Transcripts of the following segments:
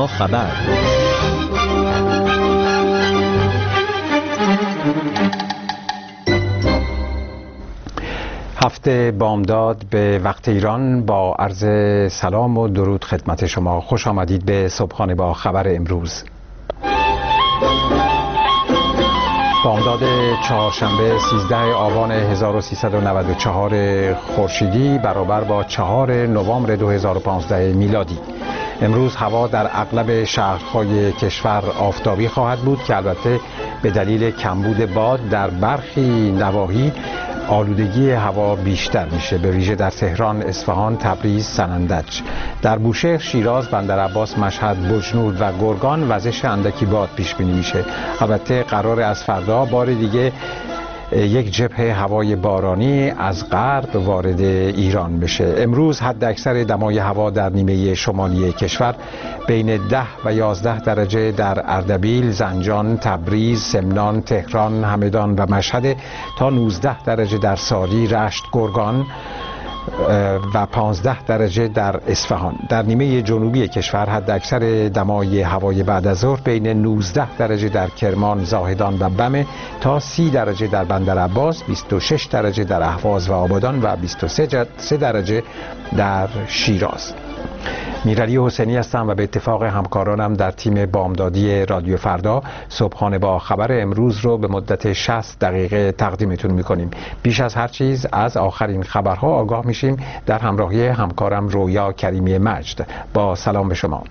با خبر. هفته بامداد به وقت ایران با عرض سلام و درود خدمت شما. خوش آمدید به صبحانه با خبر امروز. بامداد چهارشنبه 13 آبان 1394 خورشیدی برابر با 4 نوامبر 2015 میلادی. امروز هوا در اغلب شهرهای کشور آفتابی خواهد بود که البته به دلیل کمبود باد در برخی نواحی آلودگی هوا بیشتر میشه، به ویژه در تهران، اصفهان، تبریز، سنندج. در بوشهر، شیراز، بندرعباس، مشهد، بجنورد و گرگان وزش اندکی باد پیش بینی میشه. البته قرار از فردا بار دیگه یک جبهه هوای بارانی از غرب وارد ایران بشه. امروز حد اکثر دمای هوا در نیمه شمالی کشور بین 10 و 11 درجه در اردبیل، زنجان، تبریز، سمنان، تهران، همدان و مشهد تا 19 درجه در ساری، رشت، گرگان و 15 درجه در اصفهان. در نیمه جنوبی کشور حد اکثر دمای هوای بعد از ظهر بین 19 درجه در کرمان، زاهدان و بم تا 30 درجه در بندرعباس، 26 درجه در اهواز و آبادان و 23 درجه در شیراز. میرعلی حسینی هستم و به اتفاق همکارانم در تیم بامدادی رادیو فردا صبحانه با خبر امروز رو به مدت 60 دقیقه تقدیمتون میکنیم. بیش از هر چیز از آخرین خبرها آگاه میشیم در همراهی همکارم رویا کریمی مجد. با سلام به شما.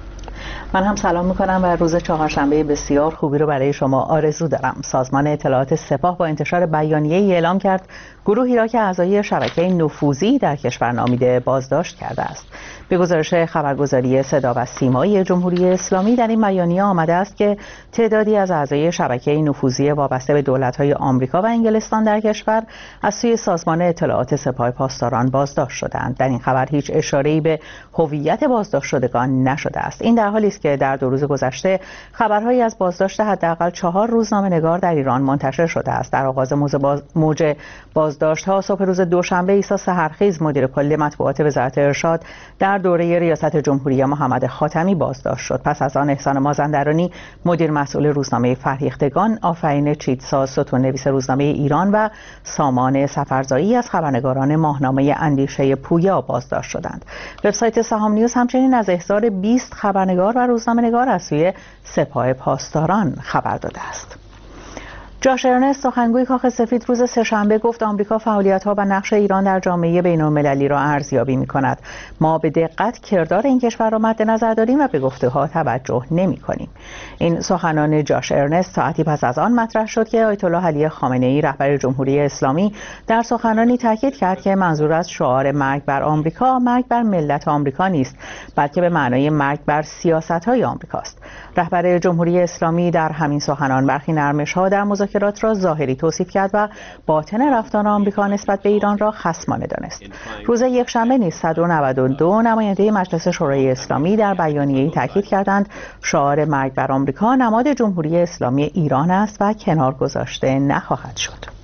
من هم سلام میکنم و روز چهارشنبه بسیار خوبی رو برای شما آرزو دارم. سازمان اطلاعات سپاه با انتشار بیانیه‌ای اعلام کرد گروهی را که اعضای شبکه نفوذی در کشور نامیده بازداشت کرده است. به گزارش خبرگزاری صدا و سیمایی جمهوری اسلامی در این بیانیه آمده است که تعدادی از اعضای شبکه نفوذی وابسته به دولت‌های آمریکا و انگلستان در کشور از سوی سازمان اطلاعات سپاه پاسداران بازداشت شدند. در این خبر هیچ اشاره‌ای به هویت بازداشت شدگان نشده است. این در حالی است که در 2 روز گذشته خبرهایی از بازداشت حداقل 4 روزنامه‌نگار در ایران منتشر شده است. در آغاز موج بازداشت‌ها صبح روز دوشنبه عیسی سحرخیز مدیر کل مطبوعات وزارت ارشاد در دوره ریاست جمهوری محمد خاتمی بازداشت شد. پس از آن احسان مازندرانی مدیر مسئول روزنامه فرهیختگان، آفرین چیتساز ستون‌نویس روزنامه ایران و سامان سفرزایی از خبرنگاران ماهنامه اندیشه پویا بازداشت شدند. وبسایت سهام نیوز همچنین از احضار 20 خبرنگار و روزنامه‌نگار از سوی سپاه پاسداران خبر داده است. جاش ارنست سخنگوی کاخ سفید روز سه‌شنبه گفت آمریکا فعالیت‌ها و نقش ایران در جامعه بین‌المللی را ارزیابی می‌کند. ما به دقت کردار این کشور را مد نظر داریم و به گفته‌ها توجه نمی‌کنیم. این سخنان جاش ارنست ساعتی پس از آن مطرح شد که آیت الله علی خامنه‌ای رهبر جمهوری اسلامی در سخنرانی تاکید کرد که منظور از شعار مرگ بر آمریکا مرگ بر ملت آمریکا نیست، بلکه به معنای مرگ بر سیاست‌های آمریکاست. رهبر جمهوری اسلامی در همین سخنان برخی نرمش‌ها در مذاکرات را ظاهری توصیف کرد و باطن رفتار آمریکا نسبت به ایران را خصمانه دانست. روز یکشنبه نیز 192 نماینده مجلس شورای اسلامی در بیانیه‌ای تاکید کردند شعار مرگ بر آمریکا نماد جمهوری اسلامی ایران است و کنار گذاشته نخواهد شد.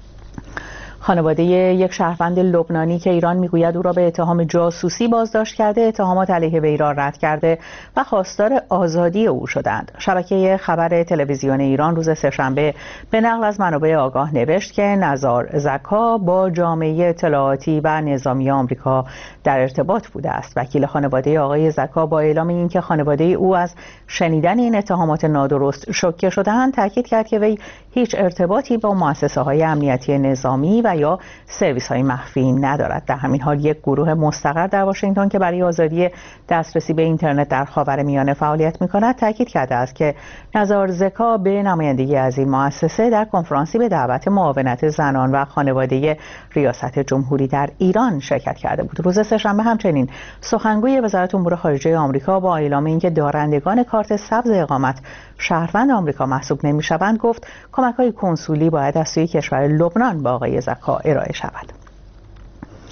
خانواده یک شهروند لبنانی که ایران میگوید او را به اتهام جاسوسی بازداشت کرده، اتهامات علیه وی را رد کرده و خواستار آزادی او شدند. شبکه خبر تلویزیون ایران روز سه‌شنبه به نقل از منابع آگاه نوشت که نزار زکا با جامعه اطلاعاتی و نظامی آمریکا در ارتباط بوده است. وکیل خانواده آقای زکا با اعلام اینکه خانواده او از شنیدن این اتهامات نادرست شوکه شده‌اند، تاکید کرد که وی هیچ ارتباطی با مؤسسه‌های امنیتی نظامی و یا سرویس‌های مخفی ندارد. در همین حال یک گروه مستقر در واشنگتن که برای آزادی دسترسی به اینترنت در خاورمیانه فعالیت می‌کند تاکید کرده است که نزار زکا به نمایندگی از این مؤسسه در کنفرانسی به دعوت معاونت زنان و خانواده ریاست جمهوری در ایران شرکت کرده بود. روز سه‌شنبه همچنین سخنگوی وزارت امور خارجه آمریکا با اعلام اینکه دارندگان کارت سبز اقامت شهروند آمریکا محسوب نمی‌شوند گفت کمک‌های کنسولی باید از سوی کشور لبنان با آقای زکا ارائه شود.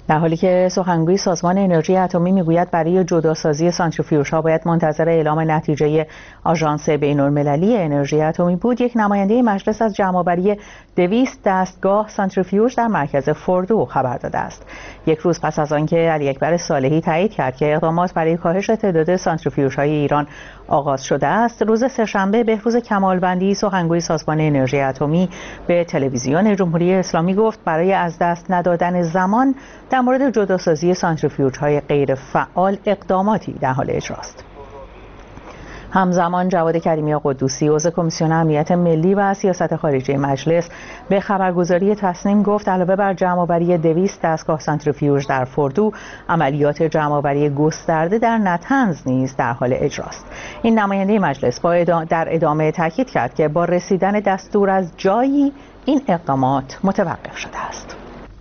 در حالی که سخنگوی سازمان انرژی اتمی میگوید برای جداسازی سانتریفیوژها باید منتظر اعلام نتیجه آژانس بین‌المللی انرژی اتمی بود، یک نماینده مجلس از جمع‌آوری 200 دستگاه سانتریفیوژ در مرکز فوردو خبر داده است. یک روز پس از آنکه علی اکبر صالحی تایید کرد که اقدامات برای کاهش تعداد سانتریفیوژهای ایران آغاز شده است، روز سه‌شنبه بهروز کمالوندی سخنگوی سازمان انرژی اتمی به تلویزیون جمهوری اسلامی گفت برای از دست ندادن زمان در مورد جداسازی سانتریفیوژهای غیر فعال اقداماتی در حال اجراست. همزمان جواد کریمی قدوسی عضو کمیسیون امنیت ملی و سیاست خارجی مجلس به خبرگزاری تصنیم گفت علاوه بر جمع‌آوری 200 دستگاه سانتریفیوژ در فوردو، عملیات جمع‌آوری گسترده در نطنز نیز در حال اجراست. این نماینده مجلس در ادامه تاکید کرد که با رسیدن دستور از جایی این اقدامات متوقف شده است.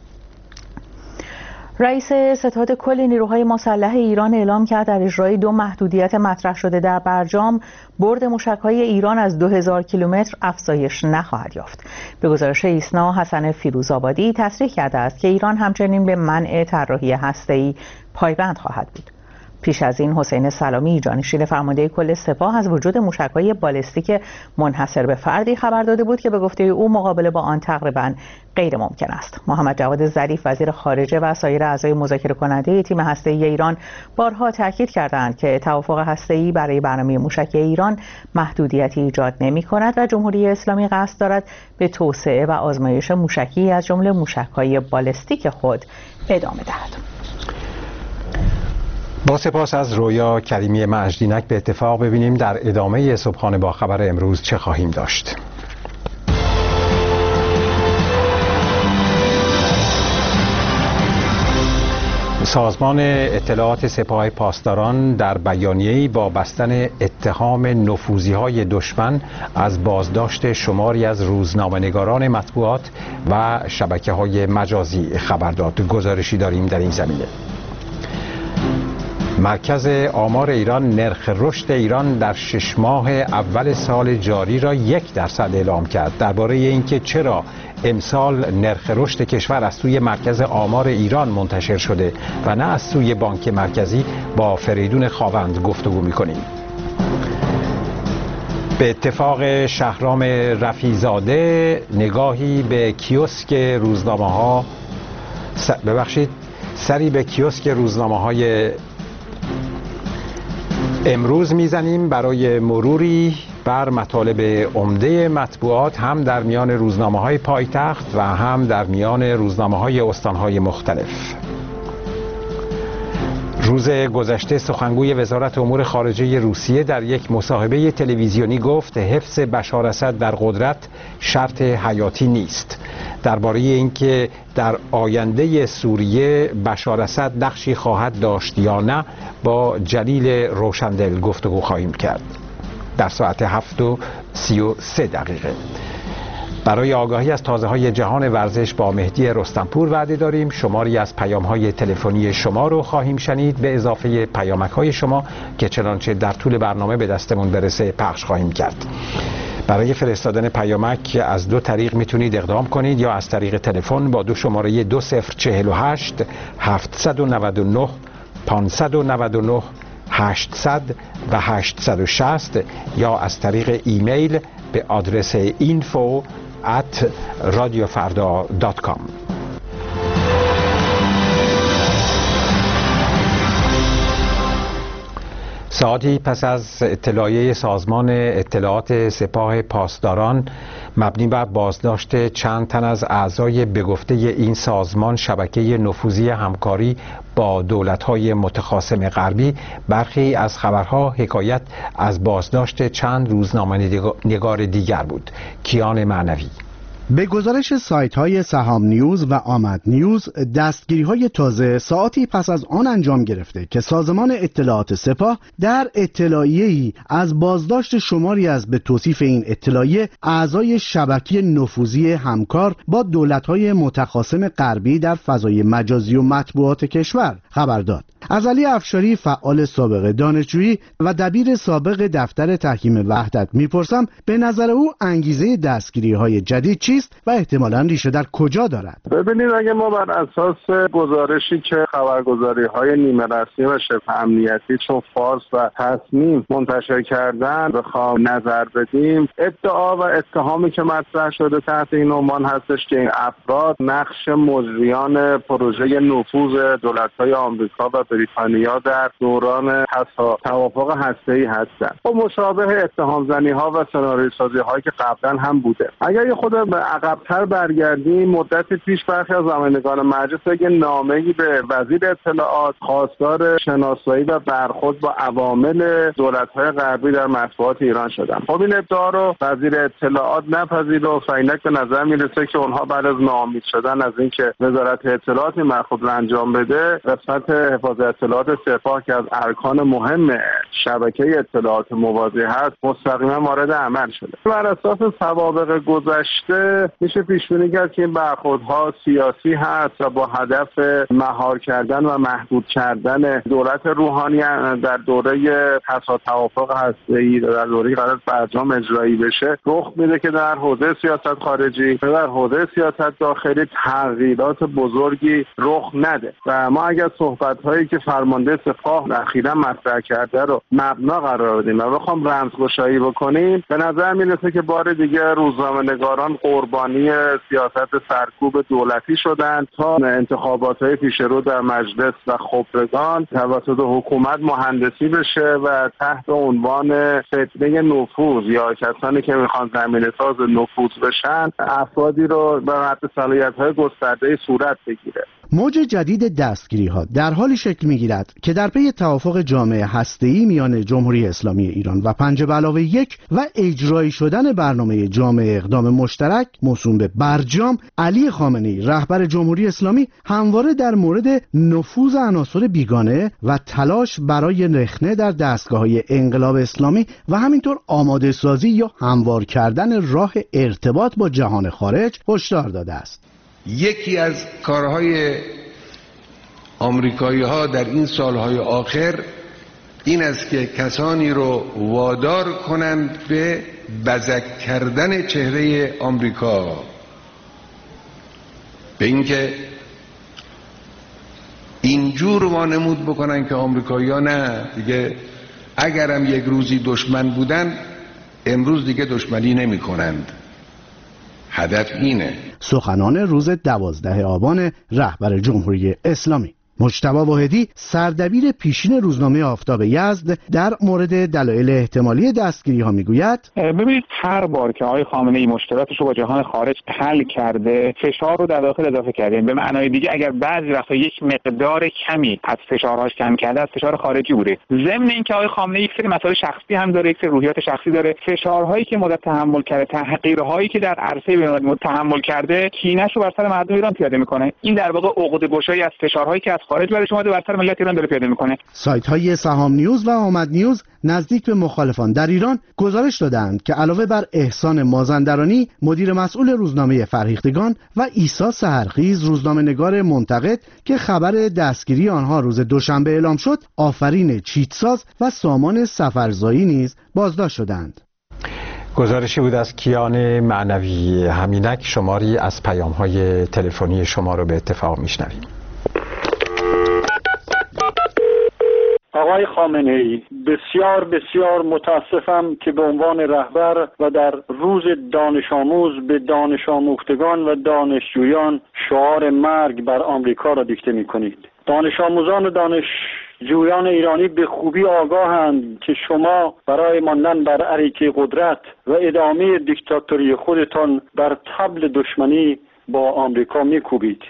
رئیس ستاد کل نیروهای مسلح ایران اعلام کرد در اجرای 2 محدودیت مطرح شده در برجام برد موشک‌های ایران از 2000 کیلومتر افزایش نخواهد یافت. به گزارش ایسنا، حسن فیروزآبادی تصریح کرده است که ایران همچنین به منع طراحی هسته‌ای پایبند خواهد بود. پیش از این حسین سلامی جانشین فرمانده کل سپاه از وجود موشک‌های بالستیک منحصر به فردی خبر داده بود که به گفته او مقابله با آن تقریباً غیر ممکن است. محمد جواد ظریف وزیر خارجه و سایر اعضای مذاکره کننده تیم هسته‌ای ایران بارها تاکید کردند که توافق هسته‌ای برای برنامه موشکی ایران محدودیتی ایجاد نمی‌کند و جمهوری اسلامی قصد دارد به توسعه و آزمایش موشکی از جمله موشک‌های بالستیک خود ادامه دهد. با سپاس از رویا کریمی مجدینک به اتفاق ببینیم در ادامه صبحانه با خبر امروز چه خواهیم داشت. سازمان اطلاعات سپاه پاسداران در بیانیه‌ای با بستن اتهام نفوذی‌های دشمن از بازداشت شماری از روزنامه‌نگاران مطبوعات و شبکه‌های مجازی خبر داد. گزارشی داریم در این زمینه. مرکز آمار ایران نرخ رشد ایران در 6 ماه اول سال جاری را 1% اعلام کرد. درباره اینکه چرا امسال نرخ رشد کشور از سوی مرکز آمار ایران منتشر شده و نه از سوی بانک مرکزی با فریدون خاوند گفتگو می‌کنیم. به اتفاق شهرام رفیع‌زاده نگاهی به کیوسک روزنامه‌ها سری به کیوسک روزنامه‌های امروز میزنیم برای مروری بر مطالب عمده مطبوعات هم در میان روزنامه‌های پایتخت و هم در میان روزنامه‌های استان‌های مختلف. روز گذشته سخنگوی وزارت امور خارجه روسیه در یک مصاحبه تلویزیونی گفت حفظ بشار اسد در قدرت شرط حیاتی نیست. درباره اینکه در آینده سوریه بشار اسد نقشی خواهد داشت یا نه با جلیل روشندل گفتگو خواهیم کرد در ساعت 7:33. برای آگاهی از تازه‌های جهان ورزش با مهدی رستمپور وعده داریم. شماری از پیام‌های تلفنی شما رو خواهیم شنید به اضافه پیامک‌های شما که چنانچه در طول برنامه به دستمون برسه پخش خواهیم کرد. برای فرستادن پیامک از 2 طریق میتونید اقدام کنید، یا از طریق تلفن با 2 شماره 2048 799 599 800 و 860 یا از طریق ایمیل به آدرس info@radiofarda.com. ساعتی پس از اطلاعیه سازمان اطلاعات سپاه پاسداران مبنی بر بازداشت چند تن از اعضای به گفته این سازمان شبکه نفوذی همکاری با دولت‌های متخاصم غربی، برخی از خبرها حکایت از بازداشت چند روزنامه‌نگار دیگر بود. کیان معنوی. به گزارش سایت‌های سهام نیوز و آمد نیوز، دستگیری‌های تازه ساعتی پس از آن انجام گرفته که سازمان اطلاعات سپاه در اطلاعیه‌ای از بازداشت شماری از به توصیف این اطلاعیه اعضای شبکه نفوذی همکار با دولت‌های متخاصم غربی در فضای مجازی و مطبوعات کشور خبر داد. از علی افشاری فعال سابق دانشجویی و دبیر سابق دفتر تحکیم وحدت میپرسم به نظر او انگیزه دستگیری‌های جدید چیست و احتمالاً ریشه در کجا دارد؟ ببینید، اگه ما بر اساس گزارشی که خبرگزاری‌های نیمه رسمی و شبه امنیتی چون فارس و تصمیم منتشر کردن بخوام نظر بدیم، ادعا و اتهامی که مطرح شده تحت این عنوان هستش که این افراد نقش مجریان پروژه نفوذ دولت‌های آمریکا و بریتانیا در دوران توافق هسته‌ای هستند. خب مشابه اتهام‌زنی‌ها و سناریوسازی‌هایی که قبلا هم بوده. اگر یه خود به عقب‌تر برگردیم، مدت پیش برخی از نمایندگان مجلس یک نامه‌ای به وزیر اطلاعات خواستار شناسایی و برخورد با عوامل دولت‌های غربی در مطبوعات ایران شدند. خب این ادعا رو وزیر اطلاعات نپذیرفت و اینک به نظر میرسه که اونها بعد از ناامید شدن از اینکه وزارت اطلاعات این برخورد رو انجام بده، قسمت حفاظت اطلاعات سپاه که از ارکان مهم شبکه اطلاعات موازی هست مستقیما وارد عمل شده. بر اساس سوابق گذشته میشه پیش بینی کرد که این برخوردها سیاسی هست و با هدف مهار کردن و محدود کردن دولت روحانی در دوره پسا توافق هسته‌ای در دوره قرار برجام اجرایی بشه رخ میده که در حوزه سیاست خارجی و در حوزه سیاست داخلی تغییرات بزرگی رخ نده و ما اگر صحبت‌هایی که فرمانده سپاه اخیراً مطرح کرده رو مبنا قرار بدیم و بخوام رمزگشایی بکنیم، به نظر میرسه که بار دیگه روزنامه‌نگاران قربانی سیاست سرکوب دولتی شدند تا انتخابات‌های پیش رو در مجلس و خبرگان توسط حکومت مهندسی بشه و تحت عنوان فتنه نفوذ یا کسانی که میخوان زمینه‌ساز نفوذ بشن افرادی رو به حد صلاحیت‌های گسترده‌ای صورت بگیره. موج جدید دستگیری‌ها در حالی شکل می‌گیرد که در پی توافق جامع هسته‌ای میان جمهوری اسلامی ایران و 5+1 و اجرایی شدن برنامه جامع اقدام مشترک موسوم به برجام، علی خامنه‌ای رهبر جمهوری اسلامی همواره در مورد نفوذ عناصر بیگانه و تلاش برای رخنه در دستگاه‌های انقلاب اسلامی و همینطور آماده سازی یا هموار کردن راه ارتباط با جهان خارج هشدار داده است. یکی از کارهای آمریکایی‌ها در این سالهای آخر این است که کسانی رو وادار کنند به بزک کردن چهره آمریکا، به اینکه اینجور وانمود بکنن که آمریکایی‌ها نه دیگه اگرم یک روزی دشمن بودن امروز دیگه دشمنی نمی کنند. هدف اینه. سخنان روز 12 آبان رهبر جمهوری اسلامی. مجتبی واحدی سردبیر پیشین روزنامه آفتاب یزد در مورد دلایل احتمالی دستگیری ها میگوید: ببینید، هر بار که آقای خامنه‌ای مشکلاتش رو با جهان خارج حل کرده، فشار رو در داخل اضافه کرده. به معنای دیگه اگر بعضی وقتا یک مقدار کمی از فشارهاش کم کرده، از فشار خارجی بوده. ضمن اینکه آقای خامنه‌ای یک سری مسائل شخصی هم داره، یک سری روحیات شخصی داره. فشارهایی که مدت تحمل کرده، تحقیرهایی که در عرصه بین‌المللی تحمل کرده، کینه‌ش رو بر سر مردم ایران پیاده میکنه. این در واقع عقده‌گشایی از فشارهایی که از خارج برای شما بر سر ملت ایران داره پیاده میکنه. سایت‌های سهام نیوز و آمد نیوز نزدیک به مخالفان در ایران گزارش دادند که علاوه بر احسان مازندرانی مدیر مسئول روزنامه فرهیختگان و عیسی سحرخیز روزنامه‌نگار منتقد که خبر دستگیری آنها روز دوشنبه اعلام شد، آفرین چیتساز و سامان سفرزایی نیز بازداشت شدند. گزارشی بود از کیان معنوی. همینک شماری از پیام‌های تلفنی شما رو به اتفاق میشنویم. آقای خامنه‌ای، بسیار بسیار متاسفم که به عنوان رهبر و در روز دانش آموز به دانش آموختگان و دانشجویان شعار مرگ بر آمریکا را دیکته می‌کنید. دانش آموزان و دانشجویان ایرانی به خوبی آگاهند که شما برای ماندن بر اریکه قدرت و ادامه دیکتاتوری خودتان بر طبل دشمنی با آمریکا می‌کوبید.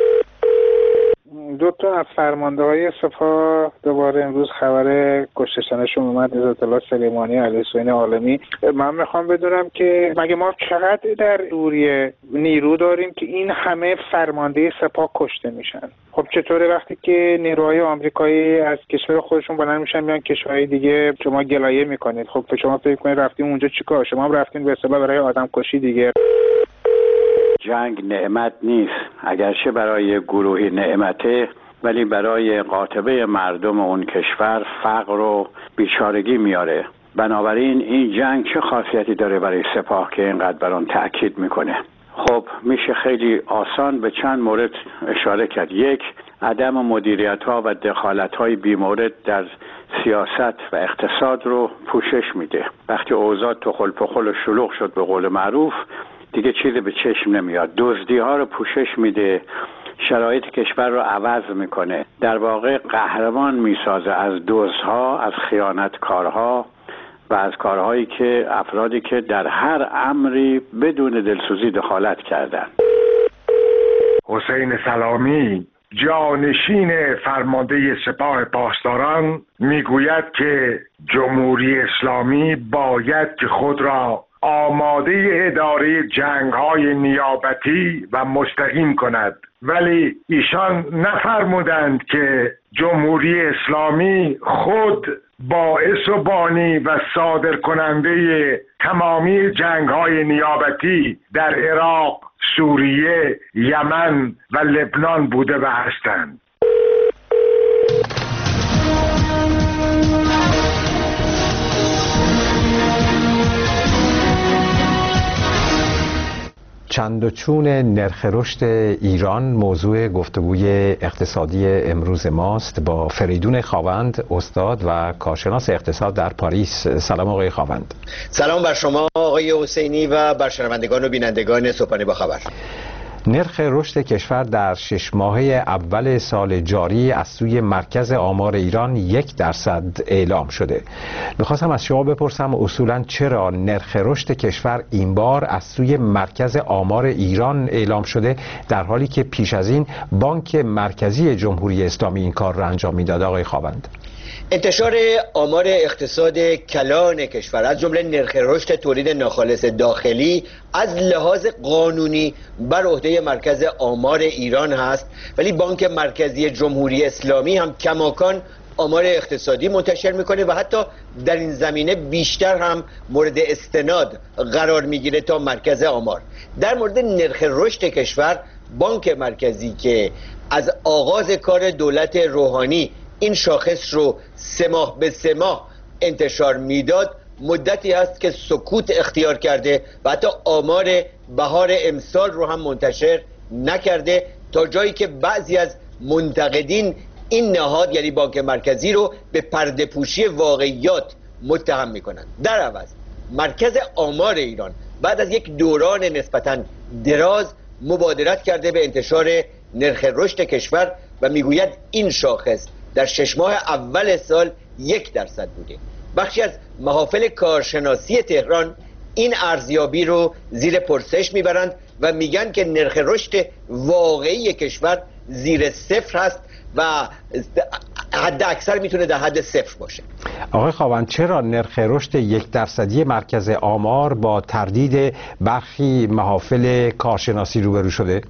دو تا از فرمانده‌های سپاه دوباره امروز خبر کشته شدنشون اومد، عزت الله سلیمانی و علی حسین عالمی. من میخوام بدونم که مگه ما چقدر در دوری نیرو داریم که این همه فرمانده سپاه کشته میشن؟ خب چطوره وقتی که نیروهای آمریکایی از کشور خودشون بلند میشن میان کشورهای دیگه شما گلایه میکنید؟ خب شما فکر کنید رفتیم اونجا چیکار؟ شما هم رفتین به اصطلاح برای آدم کشی دیگه. جنگ نعمت نیست، اگرچه برای گروهی نعمته، ولی برای قاطبه مردم اون کشور فقر و بیچارگی میاره. بنابراین این جنگ چه خاصیتی داره برای سپاه که اینقدر بر آن تأکید میکنه؟ خب میشه خیلی آسان به چند مورد اشاره کرد. یک، عدم مدیریت ها و دخالت های بیمورد در سیاست و اقتصاد رو پوشش میده. وقتی اوضاع تخل پخل و شلوغ شد به قول معروف، دیگه چیزی به چشم نمیاد. دزدی ها رو پوشش میده، شرایط کشور رو عوض میکنه، در واقع قهرمان میسازه از دزدها، از خیانتکارها و از کارهایی که افرادی که در هر امری بدون دلسوزی دخالت کردن. حسین سلامی، جانشین فرمانده سپاه پاسداران، میگوید که جمهوری اسلامی باید که خود را آماده اداره جنگ‌های نیابتی و مستقیم کند، ولی ایشان نفرمودند که جمهوری اسلامی خود باعث و بانی و صادر کننده تمامی جنگ‌های نیابتی در عراق، سوریه، یمن و لبنان بوده و هستند. چند و چون نرخ رشد ایران موضوع گفتگوی اقتصادی امروز ماست با فریدون خاوند، استاد و کارشناس اقتصاد در پاریس. سلام آقای خاوند. سلام بر شما آقای حسینی و بر شنوندگان و بینندگان صبحانه با خبر. نرخ رشد کشور در 6 ماهه اول سال جاری از سوی مرکز آمار ایران 1% اعلام شده. میخواستم از شما بپرسم اصولاً چرا نرخ رشد کشور این بار از سوی مرکز آمار ایران اعلام شده، در حالی که پیش از این بانک مرکزی جمهوری اسلامی این کار را انجام میداد؟ آقای خاوند، انتشار آمار اقتصاد کلان کشور از جمله نرخ رشد تولید ناخالص داخلی از لحاظ قانونی بر عهده مرکز آمار ایران هست، ولی بانک مرکزی جمهوری اسلامی هم کماکان آمار اقتصادی منتشر میکنه و حتی در این زمینه بیشتر هم مورد استناد قرار میگیره تا مرکز آمار. در مورد نرخ رشد کشور، بانک مرکزی که از آغاز کار دولت روحانی این شاخص رو 3 ماه به 3 ماه انتشار میداد، مدتی هست که سکوت اختیار کرده و حتی آمار بهار امسال رو هم منتشر نکرده، تا جایی که بعضی از منتقدین این نهاد یعنی بانک مرکزی رو به پرده پوشی واقعیات متهم میکنند. در عوض مرکز آمار ایران بعد از یک دوران نسبتاً دراز مبادرت کرده به انتشار نرخ رشد کشور و میگوید این شاخص در 6 ماه اول سال 1% بوده. بخشی از محافل کارشناسی تهران این ارزیابی رو زیر پرسش میبرند و میگن که نرخ رشد واقعی کشور زیر 0 هست و حد اکثر میتونه در حد 0 باشه. آقای خاوند، چرا نرخ رشد 1% مرکز آمار با تردید برخی محافل کارشناسی روبرو شده؟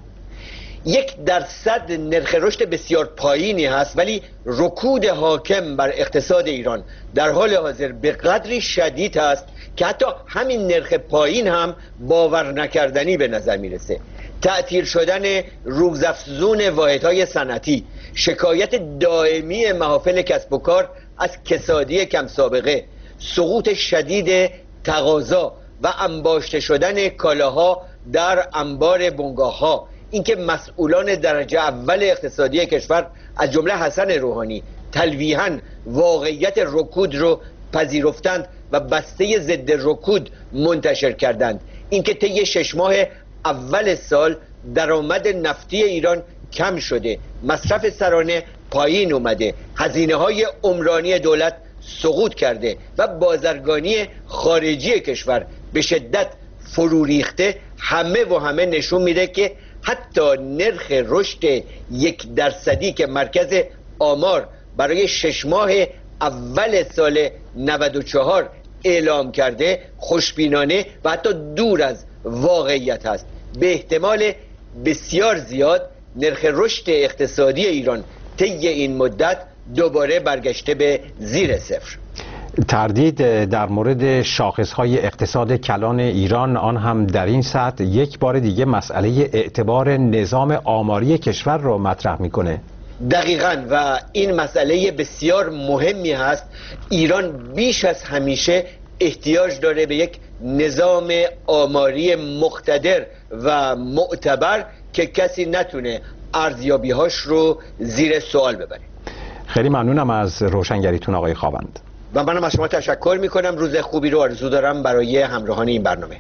1% نرخ رشد بسیار پایینی هست، ولی رکود حاکم بر اقتصاد ایران در حال حاضر به قدری شدید است که حتی همین نرخ پایین هم باور نکردنی به نظر میرسه. تعطیل شدن روزافزون واحدهای صنعتی، شکایت دائمی محافل کسب و کار از کسادی کم سابقه، سقوط شدید تقاضا و انباشته شدن کالاها در انبار بنگاه‌ها، اینکه مسئولان درجه اول اقتصادی کشور از جمله حسن روحانی تلویحاً واقعیت رکود رو پذیرفتند و بسته ضد رکود منتشر کردند، اینکه طی 6 ماه اول سال درآمد نفتی ایران کم شده، مصرف سرانه پایین اومده، هزینه‌های عمرانی دولت سقوط کرده و بازرگانی خارجی کشور به شدت فرو ریخته، همه نشون میده که حتی نرخ رشد 1% که مرکز آمار برای 6 ماه اول سال 94 اعلام کرده خوشبینانه و حتی دور از واقعیت است. به احتمال بسیار زیاد نرخ رشد اقتصادی ایران طی این مدت دوباره برگشته به زیر 0. تردید در مورد شاخص‌های اقتصاد کلان ایران، آن هم در این سطح، یک بار دیگه مسئله اعتبار نظام آماری کشور رو مطرح میکنه. دقیقاً و این مسئله بسیار مهمی هست. ایران بیش از همیشه احتیاج داره به یک نظام آماری مقتدر و معتبر که کسی نتونه ارزیابی‌هاش رو زیر سوال ببره. خیلی ممنونم از روشنگریتون آقای خاوند. و منم از شما تشکر میکنم. روز خوبی رو آرزو دارم برای همراهان این برنامه.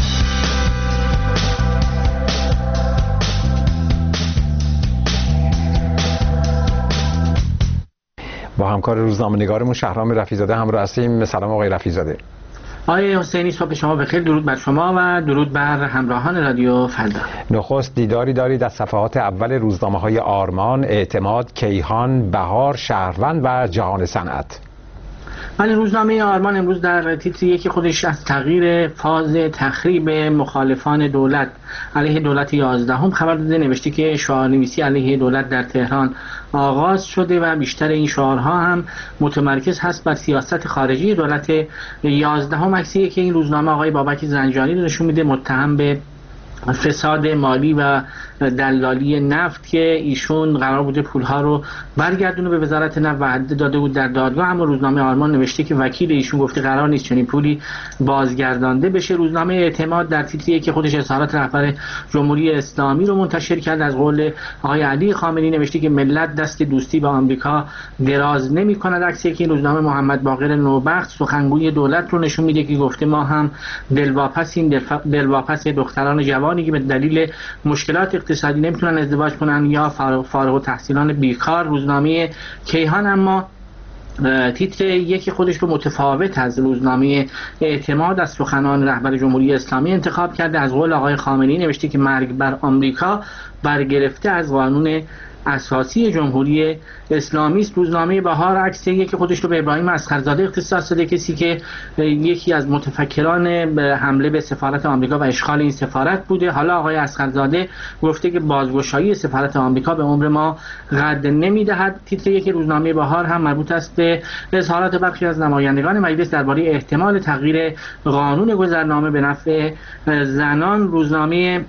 با همکار روزنامه‌نگارمون شهرام رفیع‌زاده همراه هستیم. سلام آقای رفیع‌زاده. آقای حسینی، صبح شما بخیر. درود بر شما و درود بر همراهان رادیو فردا. نخست دیداری دارید از صفحات اول روزنامه‌های آرمان، اعتماد، کیهان، بهار، شهروند و جهان صنعت. ولی روزنامه آرمان امروز در تیتر یکی خودش از تغییر فاز تخریب مخالفان دولت علیه دولت 11 خبر داده. نوشته که شعارنویسی علیه دولت در تهران آغاز شده و بیشتر این شعارها هم متمرکز هست بر سیاست خارجی دولت 11. عکسی که این روزنامه آقای بابک زنجانی رو نشون میده، متهم به فساد مالی و دلالی نفت که ایشون قرار بوده پولها رو برگردونه به وزارت نفت و وعده داده بود در دادگاه. اما روزنامه آرمان نوشته که وکیل ایشون گفته قرار نیست چنین پولی بازگردانده بشه. روزنامه اعتماد در تیتری که خودش اظهارات رهبر جمهوری اسلامی رو منتشر کرد، از قول آقای علی خامنه‌ای نوشته که ملت دست دوستی با آمریکا دراز نمی‌کند. عکسی که روزنامه محمد باقر نوبخت سخنگوی دولت رو نشون میده که گفته ما هم دلواپس دختران جوانی که به دلیل مشکلات اقتصادی نمیتونن ازدواج کنن یا فارغ التحصیلان بیکار. روزنامه کیهان اما تیتر یکی خودش رو متفاوت از روزنامه اعتماد از سخنان رهبر جمهوری اسلامی انتخاب کرده. از قول آقای خامنه‌ای نوشته که مرگ بر آمریکا برگرفته از قانون اساسی جمهوری اسلامی است. روزنامه بهار عکس یکی خودش رو به ابراهیم اصغرزاده اختصاص داده، کسی که یکی از متفکران حمله به سفارت آمریکا و اشغال این سفارت بوده. حالا آقای اصغرزاده گفته که بازگشایی سفارت آمریکا به عمر ما قد نمیدهد. تیتر یک روزنامه بهار هم مربوط است به اظهارات برخی از نمایندگان مجلس درباره احتمال تغییر قانون گذرنامه به نفع زنان. روزنامه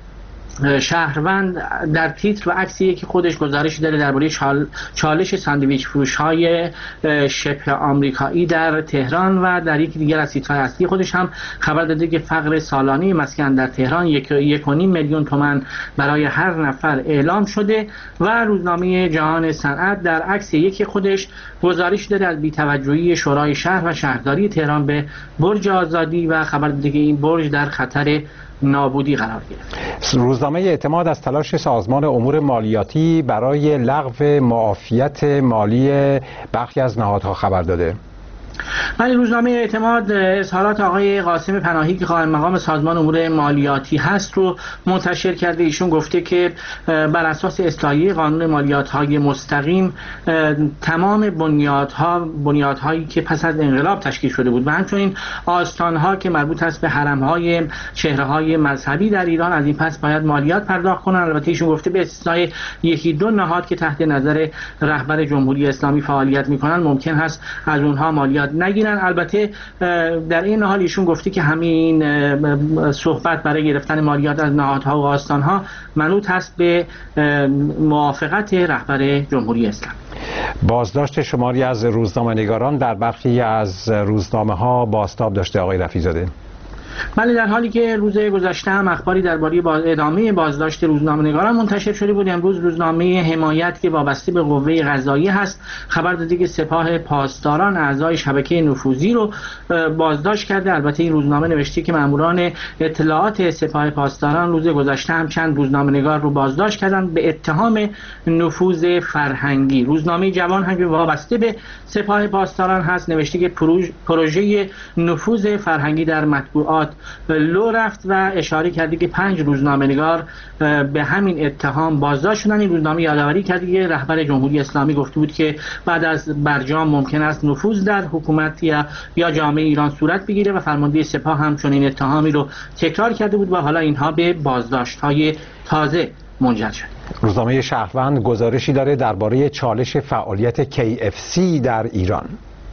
شهروند در تیتر و عکسی که خودش گزارشی داره درباره چالش ساندویچ فروش‌های شبه آمریکایی در تهران و در یکی دیگر از تیترهای اصلی خودش هم خبر داده که فقر سالانه مسکن در تهران 1.5 میلیون تومان برای هر نفر اعلام شده. و روزنامه جهان صنعت در عکس یکی خودش گزارش داره از بی‌توجهی شورای شهر و شهرداری تهران به برج آزادی و خبر داده که این برج در خطر نابودی قرار گرفت. روزنامه اعتماد از تلاش سازمان امور مالیاتی برای لغو معافیت مالی برخی از نهادها خبر داده. ولی روزنامه اعتماد اظهارات آقای قاسم پناهی که قائم مقام سازمان امور مالیاتی هست رو منتشر کرده. ایشون گفته که بر اساس اصلاحیه قانون مالیات‌های مستقیم تمام بنیادهایی که پس از انقلاب تشکیل شده بود و همچنین آستان‌ها که مربوط است به حرم‌های چهره‌های مذهبی در ایران از این پس باید مالیات پرداخت کنند. البته ایشون گفته به استثنای یکی دو نهاد که تحت نظر رهبر جمهوری اسلامی فعالیت می‌کنند ممکن است از اونها مالیات نگیرن. البته در این حال ایشون گفته که همین صحبت برای گرفتن مالیات از نهادها و آستانها منوط هست به موافقت رهبر جمهوری اسلامی. بازداشت شماری از روزنامه‌نگاران در برخی از روزنامه‌ها بازتاب داشته آقای رفیع‌زاده. بله، در حالی که روز گذشته هم اخباری درباره ادامه بازداشت روزنامه‌نگاران منتشر شده بود، امروز روزنامه حمایت که وابسته به قوه قضاییه هست خبر داده که سپاه پاسداران اعضای شبکه نفوذی رو بازداشت کرده. البته این روزنامه نوشته که ماموران اطلاعات سپاه پاسداران روز گذشته هم چند روزنامه‌نگار رو بازداشت کردند به اتهام نفوذ فرهنگی. روزنامه جوان هم که وابسته به سپاه پاسداران هست نوشته که پروژه نفوذ فرهنگی در مطبوعات لو رفت و اشاره کرده که 5 روزنامه‌نگار به همین اتهام بازداشت شدن. این روزنامه یادآوری کرده که رهبر جمهوری اسلامی گفته بود که بعد از برجام ممکن است نفوذ در حکومت یا جامعه ایران صورت بگیره و فرمانده سپاه هم چنین اتهامی رو تکرار کرده بود و حالا اینها به بازداشت‌های تازه منجر شد. روزنامه شهروند گزارشی داره درباره چالش فعالیت KFC در ایران.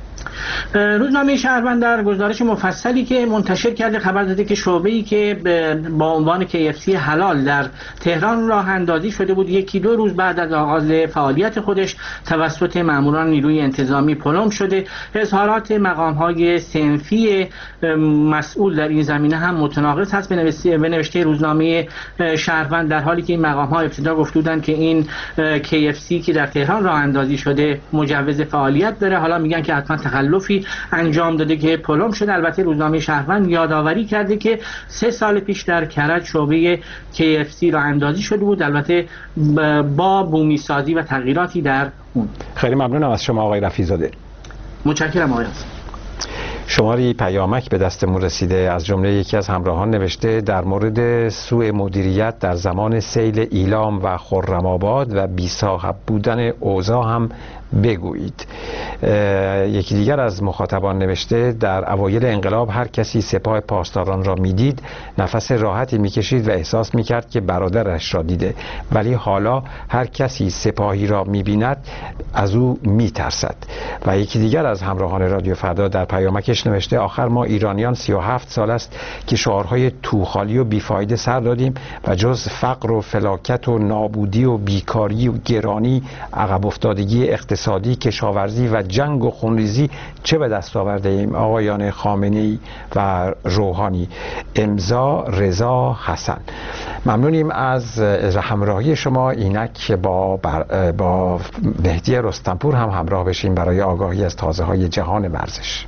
روزنامه شهروند در گزارش مفصلی که منتشر کرده خبر داده که شعبه‌ای که با عنوان KFC حلال در تهران راه اندازی شده بود، 1-2 روز بعد از آغاز فعالیت خودش توسط ماموران نیروی انتظامی پلم شده. اظهارات مقام‌های صنفی مسئول در این زمینه هم متناقض هست به نوشته روزنامه شهروند، در حالی که این مقام‌ها ابتدا گفته بودند که این KFC که در تهران راه اندازی شده مجوز فعالیت داره، حالا میگن که حتما تخلفی انجام داده که پلم شده. البته روزنامه شهروند یادآوری کرده که 3 سال پیش در کرج شعبه KFC راه اندازی شده بود، البته با بومی سازی و تغییراتی در اون. خیلی ممنونم از شما آقای رفیع‌زاده. متشکرم آقای. شماری پیامک به دستمون رسیده، از جمله یکی از همراهان نوشته در مورد سوء مدیریت در زمان سیل ایلام و خرم‌آباد و بی‌صاحب بودن اوضاع هم بگویید. یکی دیگر از مخاطبان نوشته در اوایل انقلاب هر کسی سپاه پاسداران را میدید نفس راحتی میکشید و احساس میکرد که برادرش را دیده، ولی حالا هر کسی سپاهی را میبیند از او میترسد. و یکی دیگر از همراهان رادیو فردا در پیامکش نوشته آخر ما ایرانیان 37 سال است که شعارهای توخالی و بیفایده سر دادیم و جز فقر و فلاکت و نابودی و بیکاری و گرانی، عقب افتادگی اقتصادی، کشاورزی و جنگ و خونریزی چه به دست آورده ایم؟ آقایان خامنه‌ای و روحانی. امضا رضا حسن. ممنونیم از همراهی شما. اینک با مهدی رستمپور هم همراه بشیم برای آگاهی از تازه‌های جهان ورزش.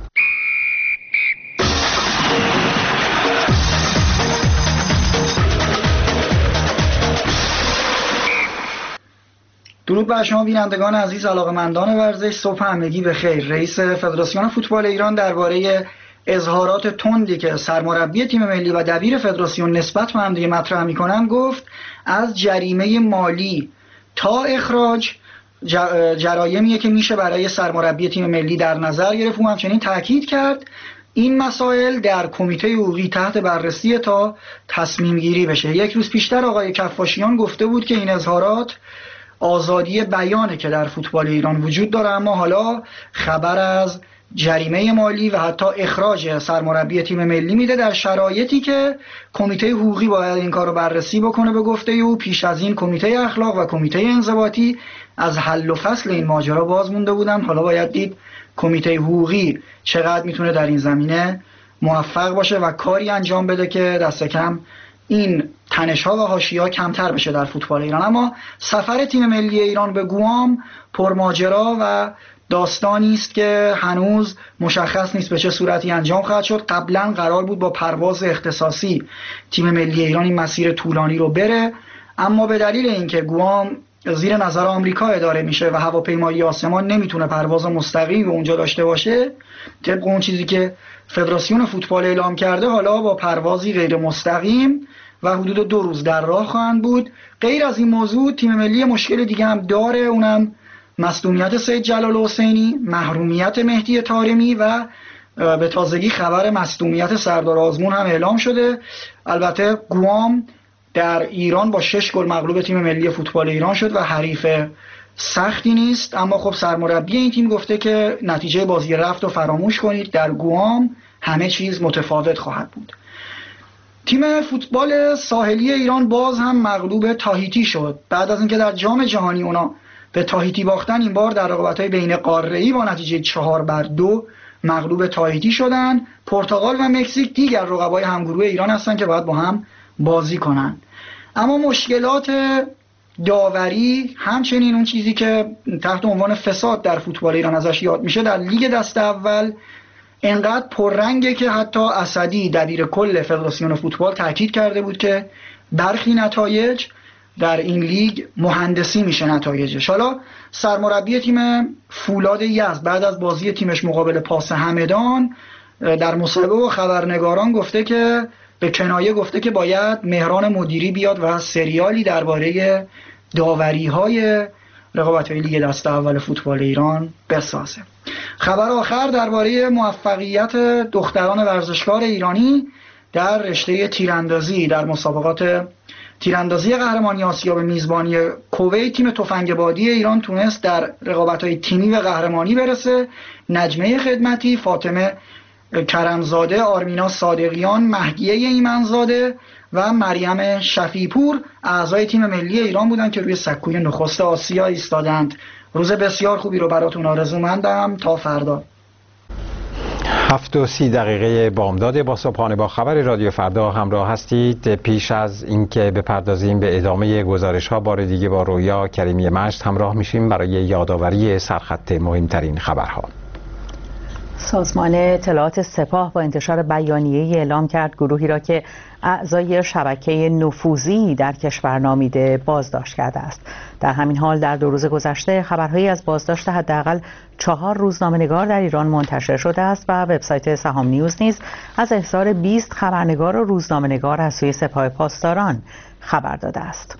درود بر شما بینندگان عزیز، علاقه‌مندان ورزش، صبح همگی بخیر. رئیس فدراسیون فوتبال ایران درباره اظهارات تندی که سرمربی تیم ملی و دبیر فدراسیون نسبت به هم دیگه مطرح می‌کنن گفت از جریمه مالی تا اخراج جرایمیه که میشه برای سرمربی تیم ملی در نظر گرفت. و همچنین تاکید کرد این مسائل در کمیته حقوقی تحت بررسی تا تصمیم گیری بشه. 1 روز پیشتر آقای کفاشیان گفته بود که این اظهارات آزادی بیانه که در فوتبال ایران وجود داره، اما حالا خبر از جریمه مالی و حتی اخراج سرمربی تیم ملی میده در شرایطی که کمیته حقوقی باید این کارو بررسی بکنه. به گفته او پیش از این کمیته اخلاق و کمیته انضباطی از حل و فصل این ماجرا باز مونده بودن. حالا باید دید کمیته حقوقی چقدر میتونه در این زمینه موفق باشه و کاری انجام بده که دست کم این تنش‌ها و حاشیه‌ها کمتر بشه در فوتبال ایران. اما سفر تیم ملی ایران به گوام پرماجرا و داستانی است که هنوز مشخص نیست به چه صورتی انجام خواهد شد. قبلا قرار بود با پرواز اختصاصی تیم ملی ایران این مسیر طولانی رو بره، اما به دلیل اینکه گوام زیر نظر آمریکا اداره میشه و هواپیمایی آسمان نمیتونه پرواز مستقیم به اونجا داشته باشه، طبق اون چیزی که فدراسیون فوتبال اعلام کرده حالا با پروازی غیر مستقیم و حدود 2 روز در راه خواهند بود. غیر از این موضوع تیم ملی مشکل دیگه هم داره، اونم مصدومیت سید جلال حسینی، محرومیت مهدی طارمی و به تازگی خبر مصدومیت سردار آزمون هم اعلام شده. البته گوام در ایران با 6 گل مغلوب تیم ملی فوتبال ایران شد و حریف سختی نیست، اما خب سرمربی این تیم گفته که نتیجه بازی رفت رو فراموش کنید، در گوام همه چیز متفاوت خواهد بود. تیم فوتبال ساحلی ایران باز هم مغلوب تاهیتی شد بعد از اینکه در جام جهانی اونا به تاهیتی باختن. این بار در رقابت‌های بین قاره‌ای با نتیجه 4-2 مغلوب تاهیتی شدن. پرتغال و مکزیک دیگر رقبای همگروه ایران هستن که باید با هم بازی کنن. اما مشکلات داوری، همچنین اون چیزی که تحت عنوان فساد در فوتبال ایران ازش یاد میشه، در لیگ دسته اول انقدر پررنگه که حتی اسدی دبیر کل فدراسیون فوتبال تاکید کرده بود که برخی نتایج در این لیگ مهندسی میشه نتایجش. حالا سرمربی تیم فولاد یزد بعد از بازی تیمش مقابل پاس همدان در مصاحبه با خبرنگاران گفته که به کنایه گفته که باید مهران مدیری بیاد و سریالی درباره داوری‌های رقابت‌های لیگ دسته اول فوتبال ایران بسازه. خبر آخر درباره موفقیت دختران ورزشکار ایرانی در رشته تیراندازی در مسابقات تیراندازی قهرمانی آسیا به میزبانی کویت، تیم تفنگبادی ایران تونست در رقابت‌های تیمی به قهرمانی برسه. نجمه خدمتی، فاطمه کرمزاده، آرمینا صادقیان، مهدیه ایمنزاده و مریم شفیپور اعضای تیم ملی ایران بودند که روی سکوی نخست آسیا ایستادند. روز بسیار خوبی رو براتون آرزومندم. تا فردا. 7:30 بامداد با صبحانه با خبر رادیو فردا همراه هستید. پیش از اینکه بپردازیم به ادامه گزارش ها، بار دیگه با رویا کریمی مجد همراه میشیم برای یادآوری سرخط مهمترین خبرها. سازمان اطلاعات سپاه با انتشار بیانیه‌ای اعلام کرد گروهی را که اعضای شبکه نفوذی در کشور نامیده بازداشت کرده است. در همین حال در 2 روز گذشته خبرهایی از بازداشت حداقل 4 روزنامه‌نگار در ایران منتشر شده است و وبسایت سهام نیوز نیز از احضار 20 خبرنگار و روزنامه‌نگار از سوی سپاه پاسداران خبر داده است.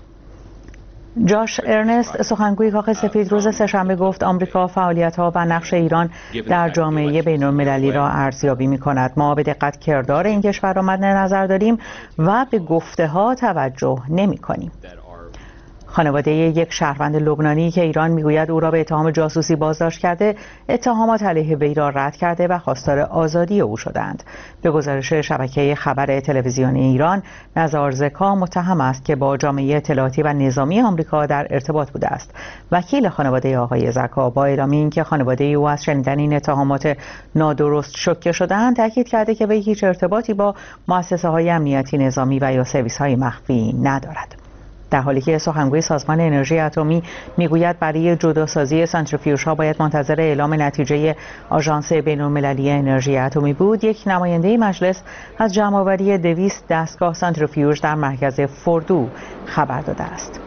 جاش ارنست، سخنگوی کاخ سفید، روز سه‌شنبه گفت آمریکا فعالیت‌ها و نقش ایران در جامعه بین‌المللی را ارزیابی می‌کند. ما به دقت کردار این کشور را مد نظر داریم و به گفته‌ها توجه نمی‌کنیم. خانواده یک شهروند لبنانی که ایران میگوید او را به اتهام جاسوسی بازداشت کرده، اتهامات علیه وی را رد کرده و خواستار آزادی او شدند. به گزارش شبکه خبر تلویزیونی ایران، نزار زکا متهم است که با جامعه اطلاعاتی و نظامی آمریکا در ارتباط بوده است. وکیل خانواده آقای زکا با اعلام اینکه خانواده او از شنیدن این اتهامات نادرست شوکه شدند، تاکید کرده که وی هیچ ارتباطی با مؤسسه‌های امنیتی نظامی و یا سرویس‌های مخفی ندارد. در حالی که سخنگوی سازمان انرژی اتمی میگوید برای جداسازی سانتریفیوژها باید منتظر اعلام نتیجه آژانس بین‌المللی انرژی اتمی بود، یک نماینده مجلس از جمع‌آوری 200 دستگاه سانتریفیوژ در مرکز فوردو خبر داده است.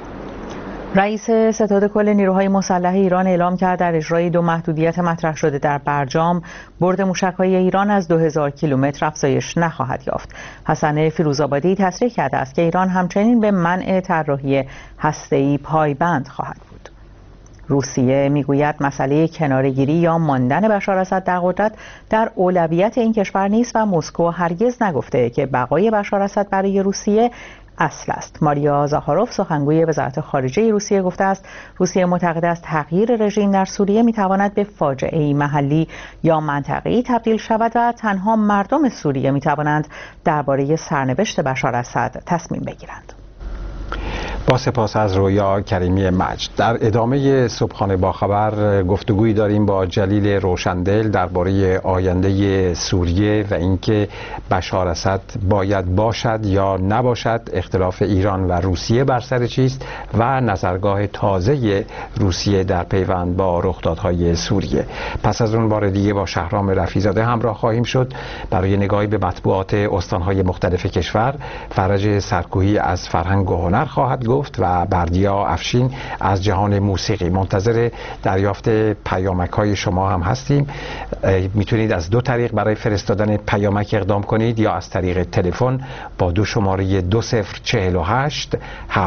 رئیس ستاد کل نیروهای مسلح ایران اعلام کرد در اجرای 2 محدودیت مطرح شده در برجام، برد موشک‌های ایران از 2000 کیلومتر افزایش نخواهد یافت. حسن فیروزآبادی تصریح کرده است که ایران همچنین به منع طراحی هسته‌ای پایبند خواهد بود. روسیه میگوید مسئله کناره‌گیری یا ماندن بشار اسد در قدرت در اولویت این کشور نیست و مسکو هرگز نگفته که بقای بشار اسد برای روسیه اصل است. ماریا زاخاروف، سخنگوی وزارت خارجه روسیه، گفته است روسیه معتقد است تغییر رژیم در سوریه میتواند به فاجعه‌ای محلی یا منطقه‌ای تبدیل شود و تنها مردم سوریه میتوانند درباره سرنوشت بشار اسد تصمیم بگیرند. با سپاس از رویا کریمی مجد. در ادامه صبحانه با خبر گفتگویی داریم با جلیل روشندل درباره آینده سوریه و اینکه بشار اسد باید باشد یا نباشد، اختلاف ایران و روسیه بر سر چیست و نظرگاه تازه روسیه در پیوند با رخدادهای سوریه. پس از اون بار دیگه با شهرام رفیع‌زاده همراه خواهیم شد برای نگاهی به مطبوعات استانهای مختلف کشور. فرج سرکوهی از فرهنگ و هنر خواهد گفت و بردیا افشین از جهان موسیقی. منتظر دریافت پیامک‌های شما هم هستیم. میتونید از 2 طریق برای فرستادن پیامک اقدام کنید، یا از طریق تلفن با 2 شماره 2048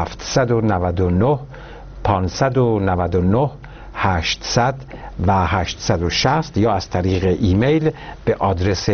799 599 800 و 860 یا از طریق ایمیل به آدرس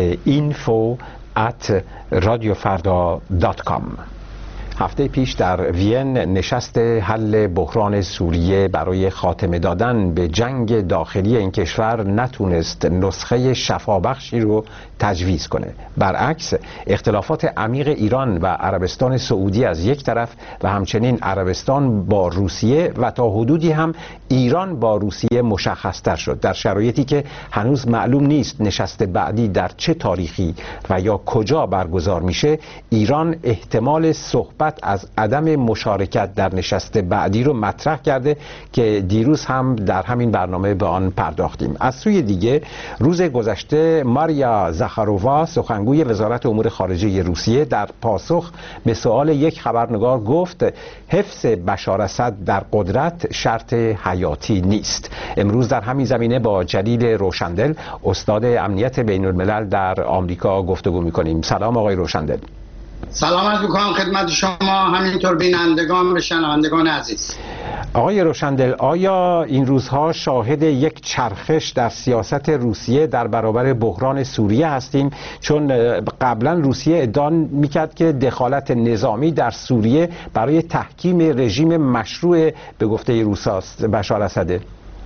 info@radiofarda.com. هفته پیش در وین نشست حل بحران سوریه برای خاتمه دادن به جنگ داخلی این کشور نتونست نسخه شفابخشی رو تجویز کنه. برعکس، اختلافات عمیق ایران و عربستان سعودی از یک طرف و همچنین عربستان با روسیه و تا حدودی هم ایران با روسیه مشخص‌تر شد، در شرایطی که هنوز معلوم نیست نشست بعدی در چه تاریخی و یا کجا برگزار میشه. ایران احتمال صحبت از عدم مشارکت در نشست بعدی رو مطرح کرده که دیروز هم در همین برنامه به آن پرداختیم. از سوی دیگه روز گذشته ماریا زاخارووا، سخنگوی وزارت امور خارجه روسیه، در پاسخ به سوال یک خبرنگار گفت حفظ بشار اسد در قدرت شرط حیاتی نیست. امروز در همین زمینه با جلیل روشندل، استاد امنیت بین الملل در آمریکا گفتگو می‌کنیم. سلام آقای روشندل. سلام عرض می‌کنم خدمت شما، همینطور بینندگان و شنوندگان عزیز. آقای روشندل، آیا این روزها شاهد یک چرخش در سیاست روسیه در برابر بحران سوریه هستیم؟ چون قبلا روسیه ادعا میکرد که دخالت نظامی در سوریه برای تحکیم رژیم مشروع به گفته روساست بشار اسده.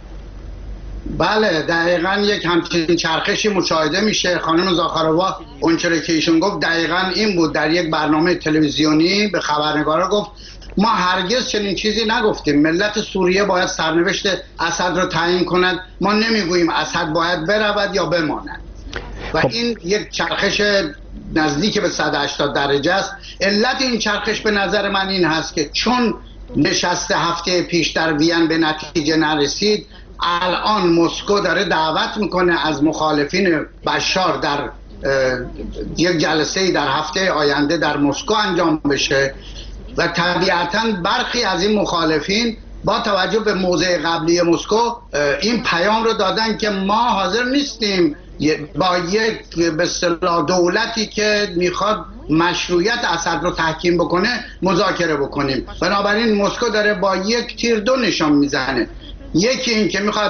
بله، دقیقاً یک همچین چرخشی مشاهده میشه. خانم زاخارova اونچه که ایشون گفت دقیقاً این بود. در یک برنامه تلویزیونی به خبرنگارا گفت ما هرگز چنین چیزی نگفتیم. ملت سوریه باید سرنوشت اسد رو تعیین کند. ما نمیگوییم اسد باید برود یا بماند. و این یک چرخش نزدیک به 180 درجه است. علت این چرخش به نظر من این هست که چون نشست هفته پیش در وین به نتیجه نرسید، الان مسکو داره دعوت میکنه از مخالفین بشار در یک جلسه در هفته آینده در مسکو انجام بشه و طبیعتاً برخی از این مخالفین با توجه به موضع قبلی مسکو این پیام رو دادن که ما حاضر نیستیم با یک به اصطلاح دولتی که میخواد مشروعیت اسد رو تحکیم بکنه مذاکره بکنیم. بنابراین مسکو داره با یک تیر دو نشان میزنه. یکی این که میخواد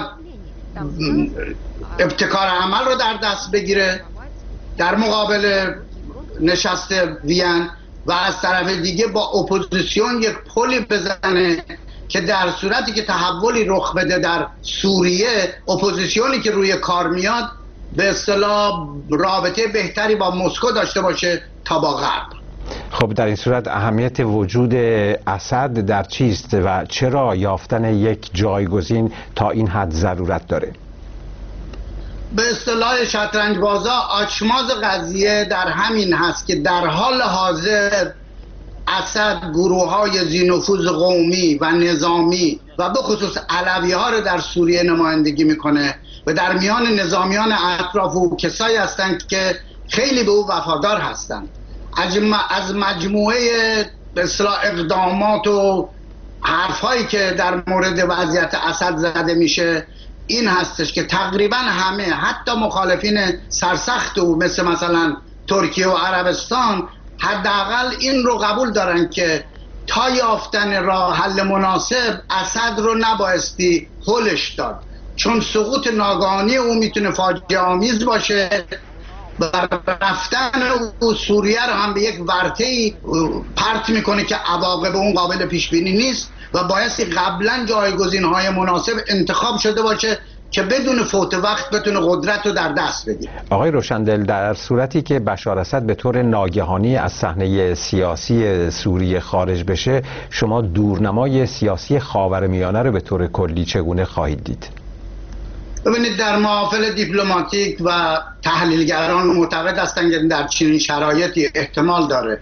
ابتکار عمل رو در دست بگیره در مقابل نشست وین و از طرف دیگه با اپوزیسیون یک پلی بزنه که در صورتی که تحولی رخ بده در سوریه، اپوزیسیونی که روی کار میاد به اصطلاح رابطه بهتری با مسکو داشته باشه تا با غرب. خب در این صورت اهمیت وجود اسد در چیست و چرا یافتن یک جایگزین تا این حد ضرورت داره؟ به اصطلاح شطرنج بازا آچماز قضیه در همین هست که در حال حاضر اسد گروه‌های ذی‌نفوذ قومی و نظامی و به خصوص علوی ها رو در سوریه نمایندگی میکنه و در میان نظامیان اطراف او کسایی هستند که خیلی به او وفادار هستند. از مجموعه به اصطلاح اقدامات و حرف‌هایی که در مورد وضعیت اسد زده میشه این هستش که تقریبا همه، حتی مخالفین سرسخت او مثلا ترکیه و عربستان، حداقل این رو قبول دارن که تا یافتن راه حل مناسب اسد رو نبایستی هلش داد، چون سقوط ناگهانی او میتونه فاجعه آمیز باشه و رفتن او سوریه رو هم به یک ورطه‌ای پرت میکنه که عواقب اون قابل پیش بینی نیست و بایستی قبلا جایگزین‌های مناسب انتخاب شده باشه که بدون فوت وقت بتونه قدرت رو در دست بگیره. آقای روشندل، در صورتی که بشار اسد به طور ناگهانی از صحنه سیاسی سوریه خارج بشه، شما دورنمای سیاسی خاورمیانه رو به طور کلی چگونه خواهید دید؟ ببینید، در محافل دیپلماتیک و تحلیلگران معتقد هستند که در چنین شرایطی احتمال داره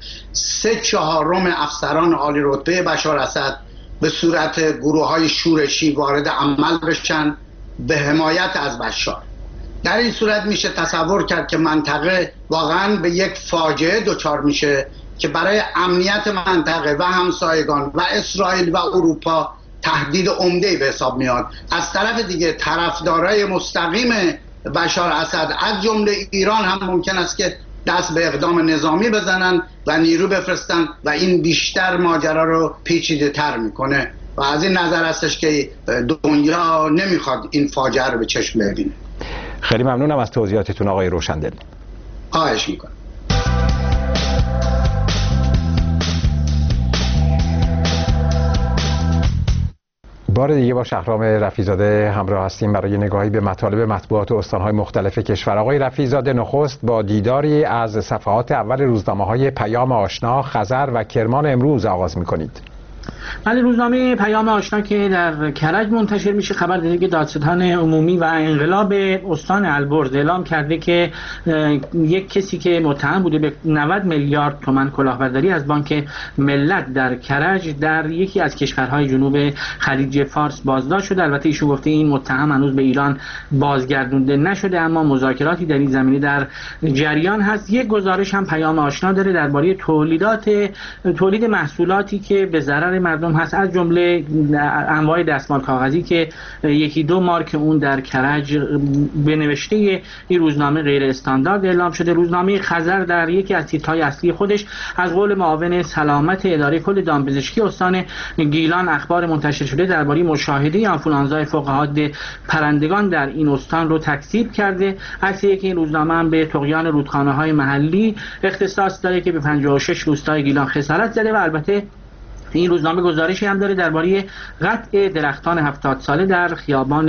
3/4 افسران عالی رتبه بشار اسد به صورت گروه‌های شورشی وارد عمل بشن به حمایت از بشار. در این صورت میشه تصور کرد که منطقه واقعا به یک فاجعه دچار میشه که برای امنیت منطقه و همسایگان و اسرائیل و اروپا تهدید عمده‌ای به حساب میاد. از طرف دیگه طرفدارای مستقیم بشار اسد از جمله ایران هم ممکن است که دست به اقدام نظامی بزنن و نیرو بفرستن و این بیشتر ماجرا رو پیچیده تر میکنه و از این نظر هستش که دنیا نمیخواد این فاجعه رو به چشم ببینه. خیلی ممنونم از توضیحاتتون آقای روشندل. خواهش میکنم. بار دیگه با شهرام رفیع‌زاده همراه هستیم برای نگاهی به مطالب مطبوعات و استان‌های مختلف کشور. آقای رفیع‌زاده، نخست با دیداری از صفحات اول روزنامه‌های پیام آشنا، خزر و کرمان امروز آغاز می‌کنید. بله، روزنامه پیام آشنا که در کرج منتشر میشه خبر داده که دادستان عمومی و انقلاب استان البرز اعلام کرده که یک کسی که متهم بوده به 90 میلیارد تومان کلاهبرداری از بانک ملت در کرج در یکی از کشورهای جنوب خلیج فارس بازداشت شده. البته ایشون گفته این متهم هنوز به ایران بازگردونده نشده، اما مذاکراتی در این زمینه در جریان هست. یک گزارش هم پیام آشنا داره درباره تولید محصولاتی که به ضرر مردم هست، از جمله انواع دستمال کاغذی که 1-2 مارک اون در کرج به نوشته این روزنامه غیر استاندارد اعلام شده. روزنامه خزر در یکی از تیترهای اصلی خودش از قول معاون سلامت اداره کل دامپزشکی استان گیلان اخبار منتشر شده درباره مشاهده آنفولانزای فوق حد پرندگان در این استان رو تکذیب کرده. عکس یکی این روزنامه هم به طغیان رودخانه‌های محلی اختصاص داره که به 56 روستای گیلان خسارت زده و البته این روزنامه گزارشی هم داره درباره قطع درختان 70 ساله در خیابان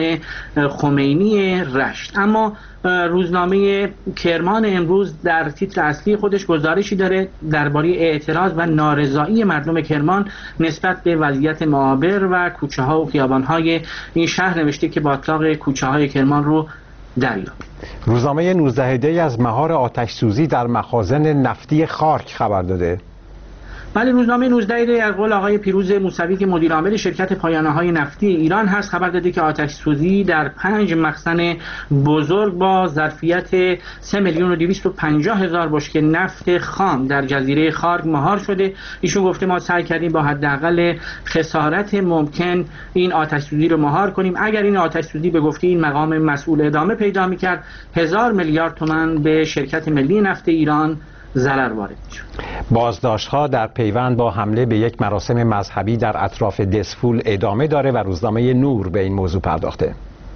خمینی رشت. اما روزنامه کرمان امروز در تیتر اصلی خودش گزارشی داره درباره اعتراض و نارضایی مردم کرمان نسبت به وضعیت معابر و کوچه ها و خیابان های این شهر، نوشته که باطلاق کوچه های کرمان رو دریاب. روزنامه 19 دی از مهار آتش سوزی در مخازن نفتی خارک خبر داده. ولی روزنامه 19 دی از قول آقای پیروز موسوی که مدیر عامل شرکت پایانه‌های نفتی ایران هست خبر داده که آتش سوزی در 5 مخزن بزرگ با ظرفیت 3,250,000 بشکه نفت خام در جزیره خارک مهار شده. ایشون گفته ما سعی کردیم با حداقل خسارت ممکن این آتش سوزی رو مهار کنیم. اگر این آتش سوزی به گفته این مقام مسئول ادامه پیدا می‌کرد 1000 میلیارد تومان به شرکت ملی نفت ایران ضرر وارد می‌شد. بازداشت‌ها در پیوند با حمله به یک مراسم مذهبی در اطراف دسفول ادامه داره و روزنامه نور به این موضوع پرداخته.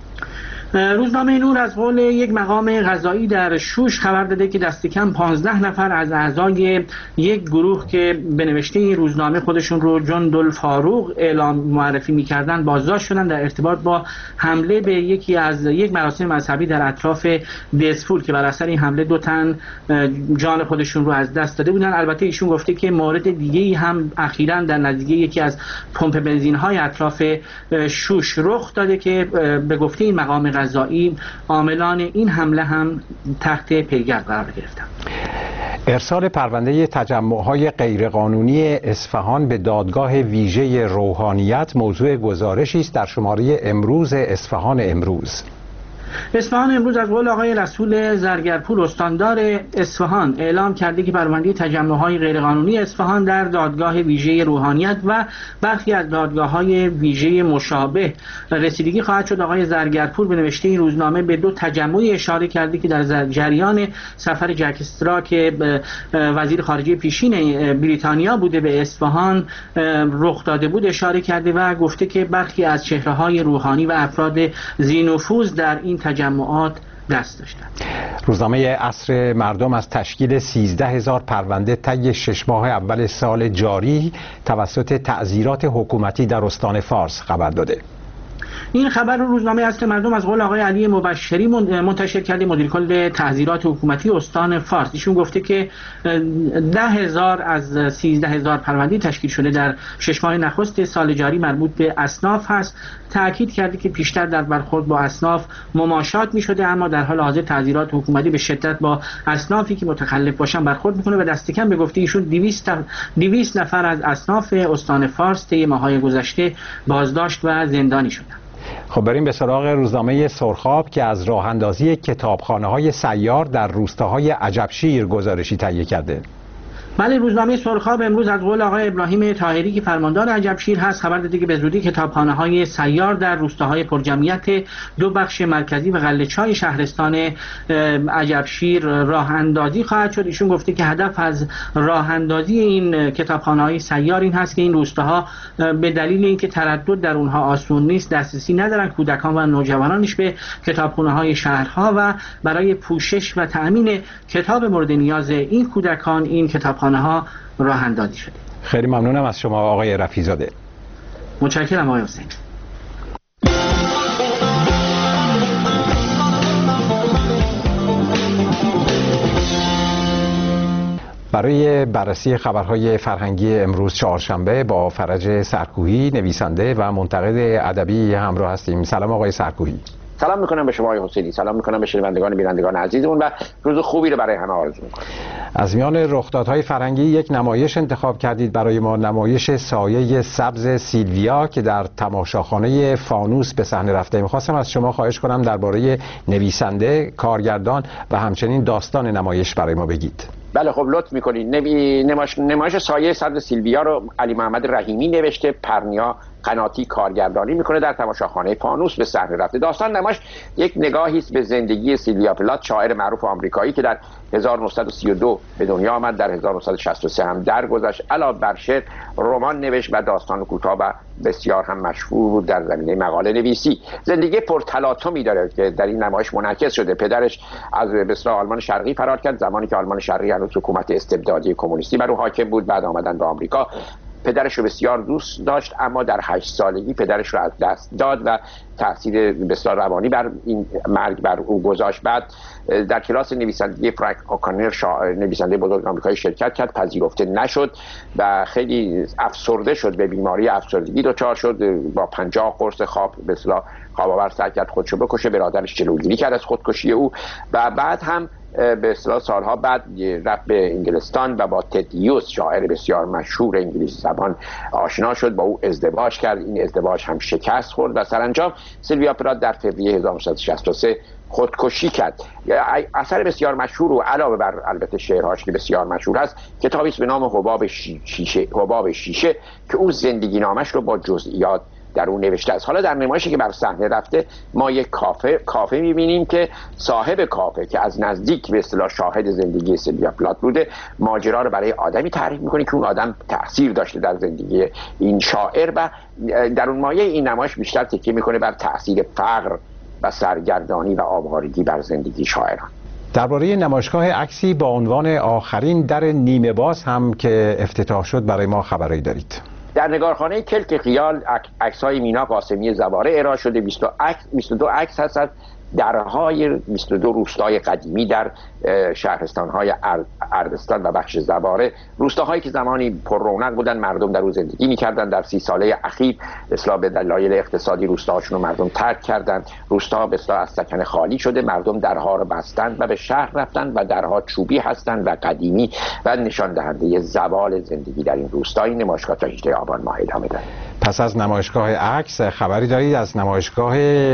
روزنامه نور از قول یک مقام قضایی در شوش خبر داده که دست کم 15 نفر از اعضای یک گروه که به نوشته این روزنامه خودشون رو جندالفاروق اعلام معرفی می‌کردن بازداشت شدن در ارتباط با حمله به یک مراسم مذهبی در اطراف دسفول که بر اثر این حمله 2 تن جان خودشون رو از دست داده بودن. البته ایشون گفته که مورد دیگه‌ای هم اخیراً در نزدیکی یکی از پمپ بنزین‌های اطراف شوش رخ داده که به گفته این مقام قضایی عاملان این حمله هم تحت پیگرد قرار گرفتند. ارسال پرونده تجمع‌های غیرقانونی اصفهان به دادگاه ویژه روحانیت موضوع گزارشی است در شماره امروز اصفهان امروز. اصفهان امروز از قول آقای رسول زرگرپور استاندار اصفهان اعلام کرده که پرونده تجمع‌های غیرقانونی اصفهان در دادگاه ویژه روحانیت و برخی از دادگاه‌های ویژه مشابه رسیدگی خواهد شد. آقای زرگرپور به نوشته این روزنامه به 2 تجمع اشاره کرده که در جریان سفر جک استرا که وزیر خارجه پیشین بریتانیا بوده به اصفهان رخ داده بود اشاره کرده و گفته که برخی از چهره‌های روحانی و افراد ذی‌نفوذ در این تجمعات دست داشتند. روزنامه عصر مردم از تشکیل 13,000 پرونده طی 6 ماه اول سال جاری توسط تعزیرات حکومتی در استان فارس خبر داده. این خبر رو روزنامه عصر مردم از قول آقای علی مبشری منتشر کرده، مدیر کل تحضیرات حکومتی استان فارس. ایشون گفته که 10,000 از 13,000 پرونده تشکیل شده در 6 ماه نخست سال جاری مربوط به اصناف هست. تأکید کرده که پیشتر در برخورد با اصناف مماشات می شده، اما در حال حاضر تحضیرات حکومتی به شدت با اصنافی که متخلف باشن برخورد میکنه و دست کم به گفته ایشون 200 نفر از اصناف استان فارس طی ماه‌های گذشته بازداشت و زندانی شدند. خب بریم به سراغ روزنامه سرخاب که از راه اندازی کتابخانه‌های سیار در روستاهای عجبشیر گزارشی تهیه کرده. بله، روزنامه سرخاب امروز از قول آقای ابراهیم طاهری که فرماندار عجبشیر هست خبر داده که به زودی کتابخانه‌های سیار در روستاهای پرجمعیت 2 بخش مرکزی و غله‌چای شهرستان عجبشیر راه اندازی خواهد شد. ایشون گفته که هدف از راه اندازی این کتابخانه‌های سیار این هست که این روستاها به دلیل اینکه تردد در اونها آسون نیست، دسترسی ندارن کودکان و نوجوانانش به کتابخانه‌های شهرها و برای پوشش و تأمین کتاب مورد نیاز این کودکان این کتابخانه‌ها راه اندازی شده. خیلی ممنونم از شما آقای رفیع‌زاده. متشکرم آقای حسین. برای بررسی خبرهای فرهنگی امروز چهارشنبه با فرج سرکوهی نویسنده و منتقد ادبی همراه هستیم. سلام آقای سرکوهی. سلام میکنم به شما آقای حسینی، سلام میکنم به شنوندگان بینندگان عزیزمون و روز خوبی رو برای همه آرزو میکنم. از میان رخدادهای فرهنگی یک نمایش انتخاب کردید برای ما، نمایش سایه سبز سیلویا که در تماشاخانه فانوس به صحنه رفته. میخواستم از شما خواهش کنم درباره نویسنده، کارگردان و همچنین داستان نمایش برای ما بگید. بله خب لطف میکنید. نمایش سایه صدر سیلویا رو علی محمد رحیمی نوشته، پرنیا قناتی کارگردانی میکنه، در تماشاخانه فانوس به صحنه رفته. داستان نمایش یک نگاهی است به زندگی سیلویا پلات، شاعر معروف آمریکایی که در 1932 به دنیا آمد، در 1963 هم درگذشت. علاوه بر شعر، رمان نوشت و داستان کوتاه و بسیار هم مشهور بود در زمینه مقاله نویسی. زندگی پرتلاطمی داره که در این نمایش منعکس شده. پدرش از به اصطلاح آلمان شرقی فرار کرد زمانی که آلمان شرقی هنوز حکومت استبدادی کمونیستی بر او حاکم بود. بعد آمدن به آمریکا. پدرش رو بسیار دوست داشت اما در 8 سالگی پدرش رو از دست داد و تاثیر بسیار روانی بر این مرگ بر او گذاشت. بعد در کلاس نویسندگی فرانک اوکانر نویسنده بزرگ آمریکایی شرکت کرد، پذیرفته نشد و خیلی افسرده شد، به بیماری افسردگی دچار شد. با 50 قرص خواب به اصطلاح خواب آور سعی کرد خودشو بکشه. برادرش جلوگیری کرد از خودکشی او و بعد هم به اصطلاح سالها بعد رفت به انگلستان و با تد هیوز شاعر بسیار مشهور انگلیسی زبان آشنا شد، با او ازدواج کرد. این ازدواج هم شکست خورد و سرانجام سیلویا پلات در فوریه 1963 خودکشی کرد. اثر بسیار مشهور و علاوه بر البته شعرهاش که بسیار مشهور است، کتابی است به نام حباب شیشه که او زندگی نامش رو با جزئیات در اون نوشته است. حالا در نمایشی که بر صحنه رفته ما یک کافه می‌بینیم که صاحب کافه که از نزدیک به اصطلاح شاهد زندگی سیلویا پلات بوده، ماجرا رو برای آدمی تعریف می‌کنه که اون آدم تأثیر داشته در زندگی این شاعر و در اون مایه این نمایش بیشتر تکیه می‌کنه بر تأثیر فقر و سرگردانی و آوارگی بر زندگی شاعران. درباره نمایشگاه عکسی با عنوان آخرین در نیمه باز هم که افتتاح شد برای ما خبری دارید؟ در نگارخانه کلک خیال عکس‌های مینا قاسمی زواره ارائه شده. 22 عکس هست از درهای 22 روستای قدیمی در شهرستان‌های اردستان و بخش زواره، روستاهایی که زمانی پر رونق بودن، مردم در اون زندگی می‌کردن. در 30 ساله اخیر اصلاح به دلایل اقتصادی روستاهاشون رو مردم ترک کردن. روستاها به اصطلاح از سکن خالی شده، مردم درها رو بستن و به شهر رفتن و درها چوبی هستند و قدیمی و نشان دهنده زوال زندگی در این روستا. این نمایشگاه تا 18 آبان ماه ادامه داره. پس از نمایشگاه عکس خبری دارید از نمایشگاه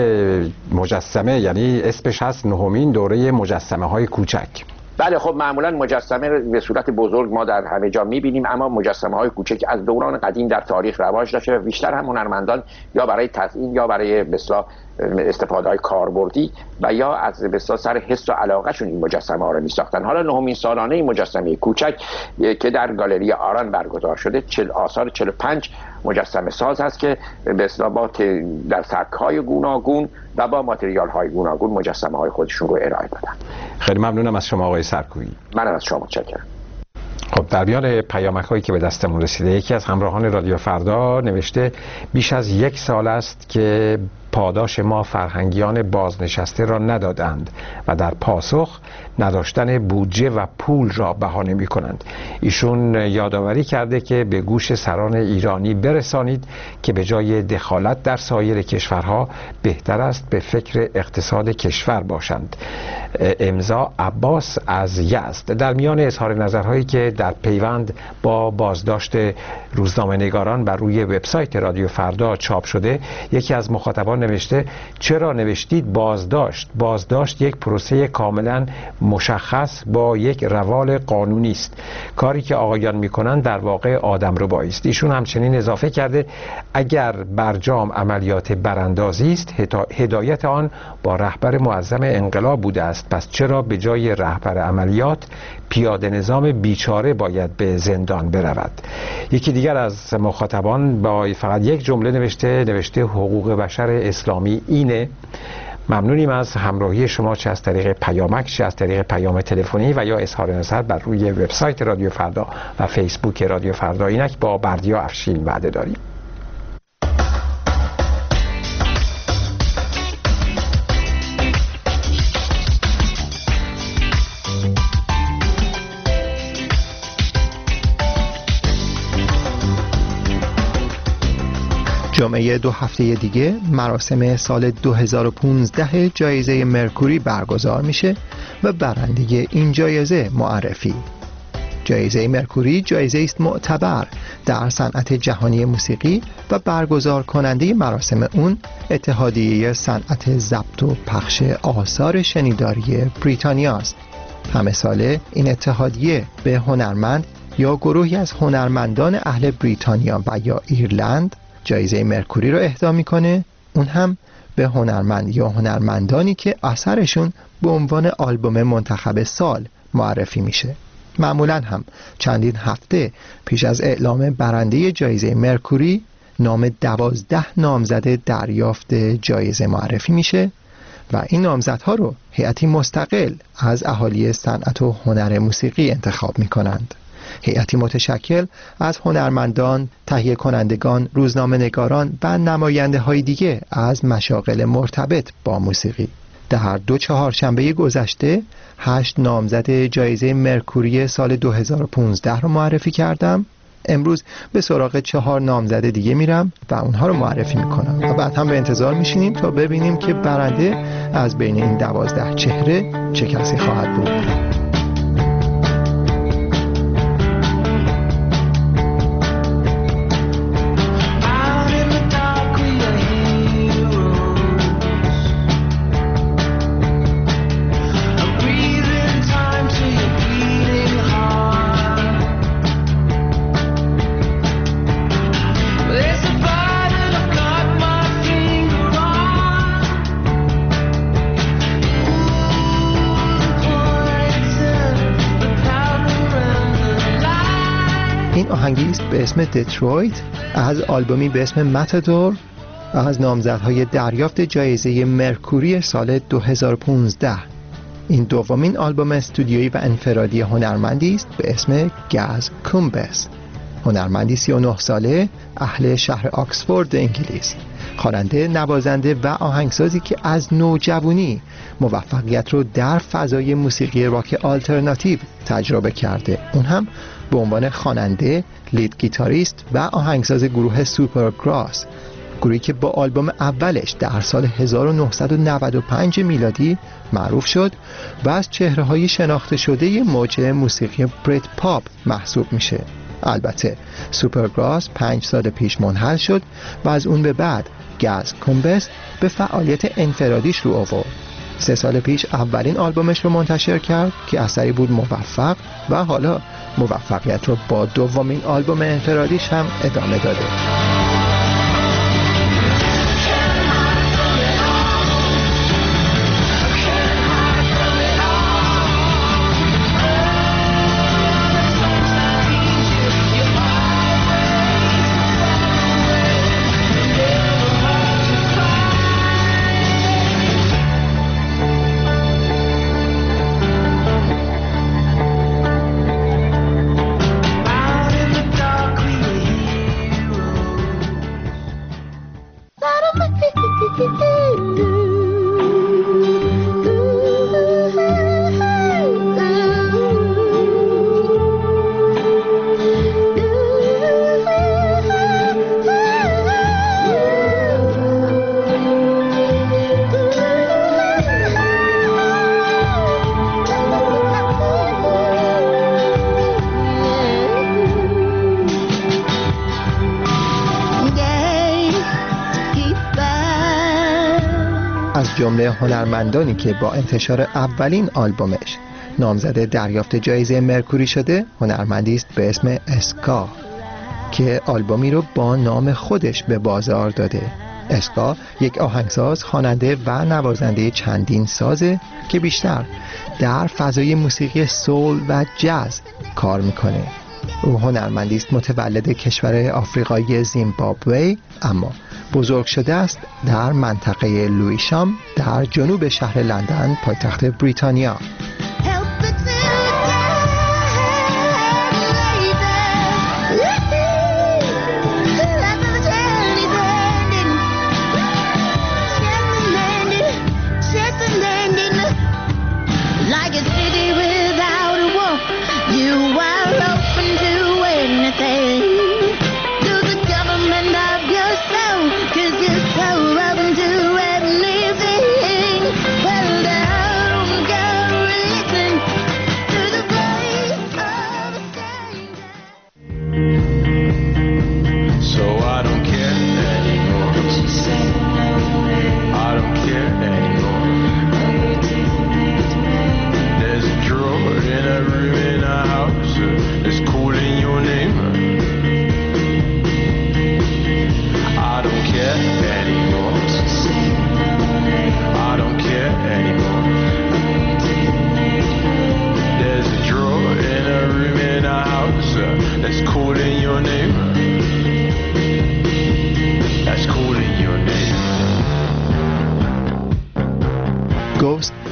مجسمه، یعنی اسمش هست 9مین دوره مجسمه‌های کوچک؟ بله خب معمولا مجسمه به صورت بزرگ ما در همه جا می‌بینیم، اما مجسمه‌های کوچک از دوران قدیم در تاریخ رواج داشته و بیشتر هم هنرمندان یا برای تزیین یا برای مثلا استفاده‌های کاربردی و یا از بسیار سر حس و علاقه‌شون این مجسمه‌ها رو می‌ساختن. حالا 9مین سالانه این مجسمه کوچک که در گالری آران برگزار شده، آثار 45 مجسمه ساز هست که به اصطلاح در سبک‌های گوناگون و با متریال‌های گوناگون مجسمه‌های خودشون رو ارائه دادن. خیلی ممنونم از شما آقای سرکویی. من از شما متشکرم. خب در میان پیامک‌هایی که به دستمون رسیده، یکی از همراهان رادیو فردا نوشته بیش از 1 سال است که پاداش ما فرهنگیان بازنشسته را ندادند و در پاسخ نداشتن بودجه و پول را بهانه می‌کنند. ایشون یادآوری کرده که به گوش سران ایرانی برسانید که به جای دخالت در سایر کشورها بهتر است به فکر اقتصاد کشور باشند. امضا عباس از یزد. در میان اظهار نظرهایی که در پیوند با بازداشت روزنامه‌نگاران بر روی وبسایت رادیو فردا چاپ شده، یکی از مخاطبان نوشته چرا نوشتید بازداشت یک پروسه کاملا مشخص با یک روال قانونی است. کاری که آقایان میکنن در واقع آدمربایی است. ایشون همچنین اضافه کرده اگر برجام عملیات براندازی است، هدایت آن با رهبر معظم انقلاب بوده است، پس چرا به جای رهبر عملیات پیاده نظام بیچاره باید به زندان برود؟ یکی دیگر از مخاطبان با فقط یک جمله نوشته حقوق بشر اسلامی اینه. ممنونیم از همراهی شما، چه از طریق پیامک، چه از طریق پیام تلفنی و یا اظهار نظر بر روی وبسایت رادیو فردا و فیسبوک رادیو فردا. اینک با بردیا افشین وعده داریم. جمعه 2 هفته دیگه مراسم سال 2015 جایزه مرکوری برگزار میشه و برنده این جایزه معرفی. جایزه مرکوری جایزه است معتبر در صنعت جهانی موسیقی و برگزار کننده مراسم اون اتحادیه صنعت ضبط و پخش آثار شنیداری بریتانیا است. همه ساله این اتحادیه به هنرمند یا گروهی از هنرمندان اهل بریتانیا و یا ایرلند جایزه مرکوری رو اهدا میکنه، اون هم به هنرمند یا هنرمندانی که اثرشون به عنوان آلبوم منتخب سال معرفی میشه. معمولاً هم چندین هفته پیش از اعلام برنده جایزه مرکوری نام 12 نامزد دریافت جایزه معرفی میشه و این نامزدها رو هیئتی مستقل از اهالی صنعت و هنر موسیقی انتخاب میکنند. هیئتی متشکل از هنرمندان، تهیه کنندگان، روزنامه نگاران و نماینده های دیگه از مشاغل مرتبط با موسیقی. در 2 چهارشنبه گذشته 8 نامزد جایزه مرکوری سال 2015 رو معرفی کردم. امروز به سراغ 4 نامزد دیگه میرم و اونها رو معرفی میکنم و بعد هم به انتظار میشینیم تا ببینیم که برنده از بین این 12 چهره چه کسی خواهد بود. این آهنگی است به اسم دیترویت از آلبومی به اسم ماتادور از نامزدهای دریافت جایزه مرکوری سال 2015. این دومین آلبوم استودیویی و انفرادی هنرمندی است به اسم گاز کومبس، هنرمندی 39 ساله اهل شهر آکسفورد انگلیس، خواننده، نوازنده و آهنگسازی که از نوجوانی موفقیت رو در فضای موسیقی راک آلترناتیو تجربه کرده، اون هم به عنوان خواننده، لید گیتاریست و آهنگساز گروه سوپرگراس، گروهی که با آلبوم اولش در سال 1995 میلادی معروف شد و از چهره‌های شناخته شده موج موسیقی بریت پاپ محسوب میشه. البته سوپرگراس 5 سال پیش منحل شد و از اون به بعد گاز کومبس به فعالیت انفرادیش رو آورد. 3 سال پیش اولین آلبومش رو منتشر کرد که اثری بود موفق و حالا موفقیت رو با دومین آلبوم انفرادیش هم ادامه داده. جمله هنرمندانی که با انتشار اولین آلبومش نامزد دریافت جایزه مرکوری شده، هنرمندی است به اسم اسکا که آلبومی رو با نام خودش به بازار داده. اسکا یک آهنگساز، خواننده و نوازنده چندین سازه که بیشتر در فضای موسیقی سول و جاز کار میکنه. او هنرمندی است متولد کشور آفریقایی زیمبابوه، اما بزرگ شده است در منطقه لویشام در جنوب شهر لندن، پایتخت بریتانیا.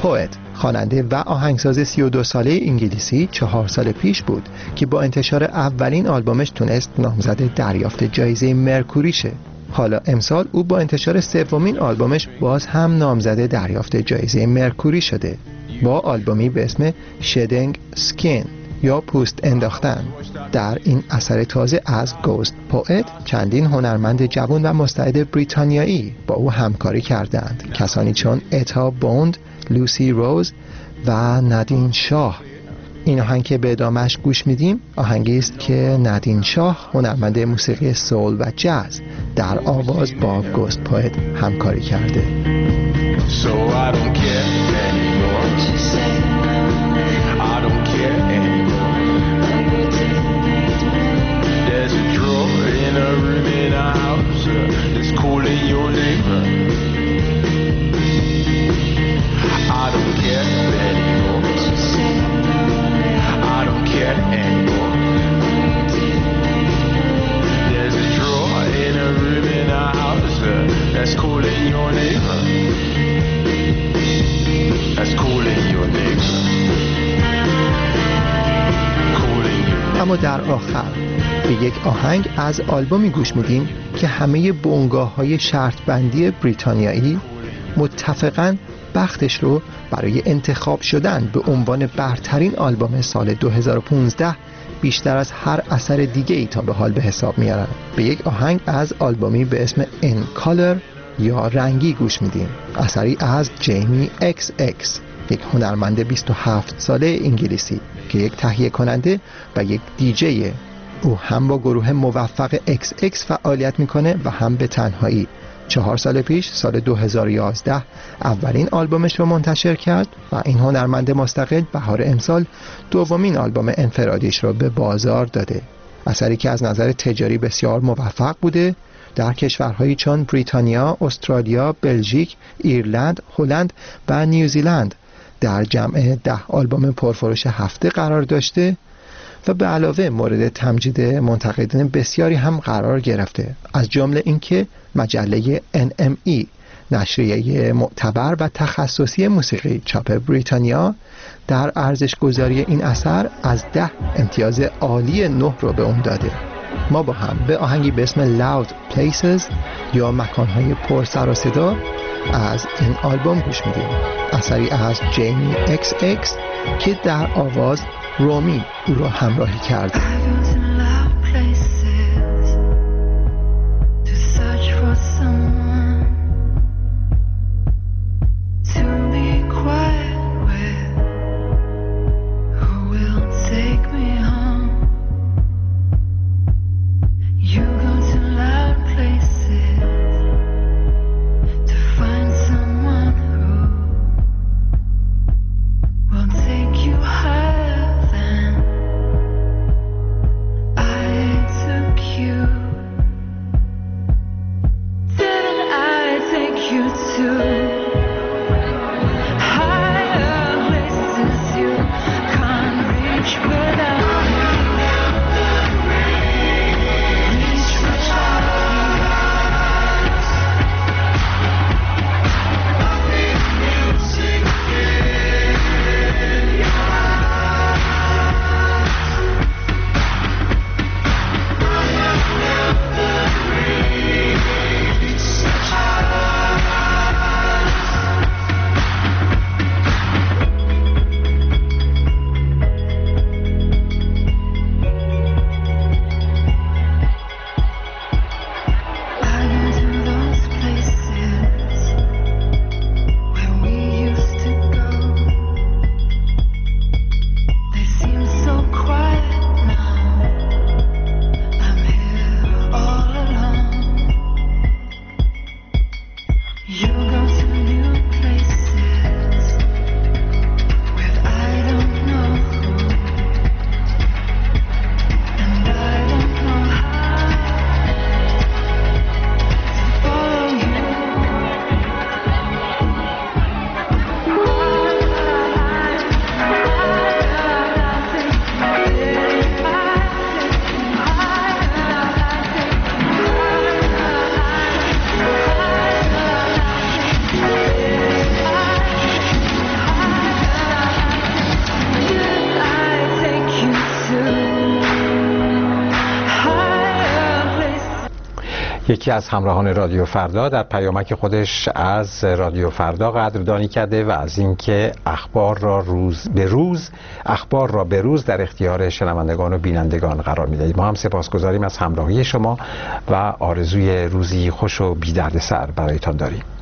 پوئت، خواننده و آهنگساز 32 ساله انگلیسی 4 سال پیش بود که با انتشار اولین آلبومش تونست نامزد دریافت جایزه مرکوری شه. حالا امسال او با انتشار سومین آلبومش باز هم نامزد دریافت جایزه مرکوری شده با آلبومی به اسم شدینگ سکین یا پوست انداختن. در این اثر تازه از گوست پوئت چندین هنرمند جوان و مستعد بریتانیایی با او همکاری کردند، کسانی چون اتا بوند، لوسی روز و نادین شاه. این آهنگ که به ادامهش گوش میدیم آهنگی است که نادین شاه هنرمند موسیقی سول و جاز در آواز با گوست پوئت همکاری کرده. So I don't care anymore. I don't care anymore. There's a drawer in a room in a house that's calling your name. I don't care anymore. I don't care anymore. There's a drawer in a room in a house that's calling your name. اما در آخر به یک آهنگ از آلبومی گوش میدیم که همه بنگاه‌های شرط بندی بریتانیایی متفقاً بختش رو برای انتخاب شدن به عنوان برترین آلبوم سال 2015 بیشتر از هر اثر دیگه ای تا به حال به حساب میارن. به یک آهنگ از آلبومی به اسم In Color یا رنگی گوش میدیم، اثری از جیمی اکس اکس، یک هنرمند 27 ساله انگلیسی که یک تهیه کننده و یک دیجیه. او هم با گروه موفق اکس اکس فعالیت میکنه و هم به تنهایی. 4 سال پیش سال 2011 اولین آلبومش رو منتشر کرد و این هنرمند مستقل بهار امسال دومین آلبوم انفرادیش رو به بازار داده، اثری که از نظر تجاری بسیار موفق بوده. در کشورهایی چون بریتانیا، استرالیا، بلژیک، ایرلند، هلند و نیوزیلند در جمع 10 آلبوم پرفروش هفته قرار داشته و به علاوه مورد تمجید منتقدین بسیاری هم قرار گرفته، از جمله اینکه مجله NME، نشریه معتبر و تخصصی موسیقی چاپ بریتانیا، در ارزش‌گذاری این اثر از 10 امتیاز عالی 9 رو به اون داده. ما با هم به آهنگی به اسم Loud Places یا مکانهای پر سر و صدا از این آلبوم گوش میدیم، اثری از جیمی اکس اکس که در آواز رومی او را همراهی کرده. یکی از همراهان رادیو فردا در پیامک خودش از رادیو فردا قدردانی کرده و از اینکه اخبار را به روز در اختیار شنوندگان و بینندگان قرار می‌دهید. ما هم سپاسگزاریم از همراهی شما و آرزوی روزی خوش و بی دردسر برایتان داریم.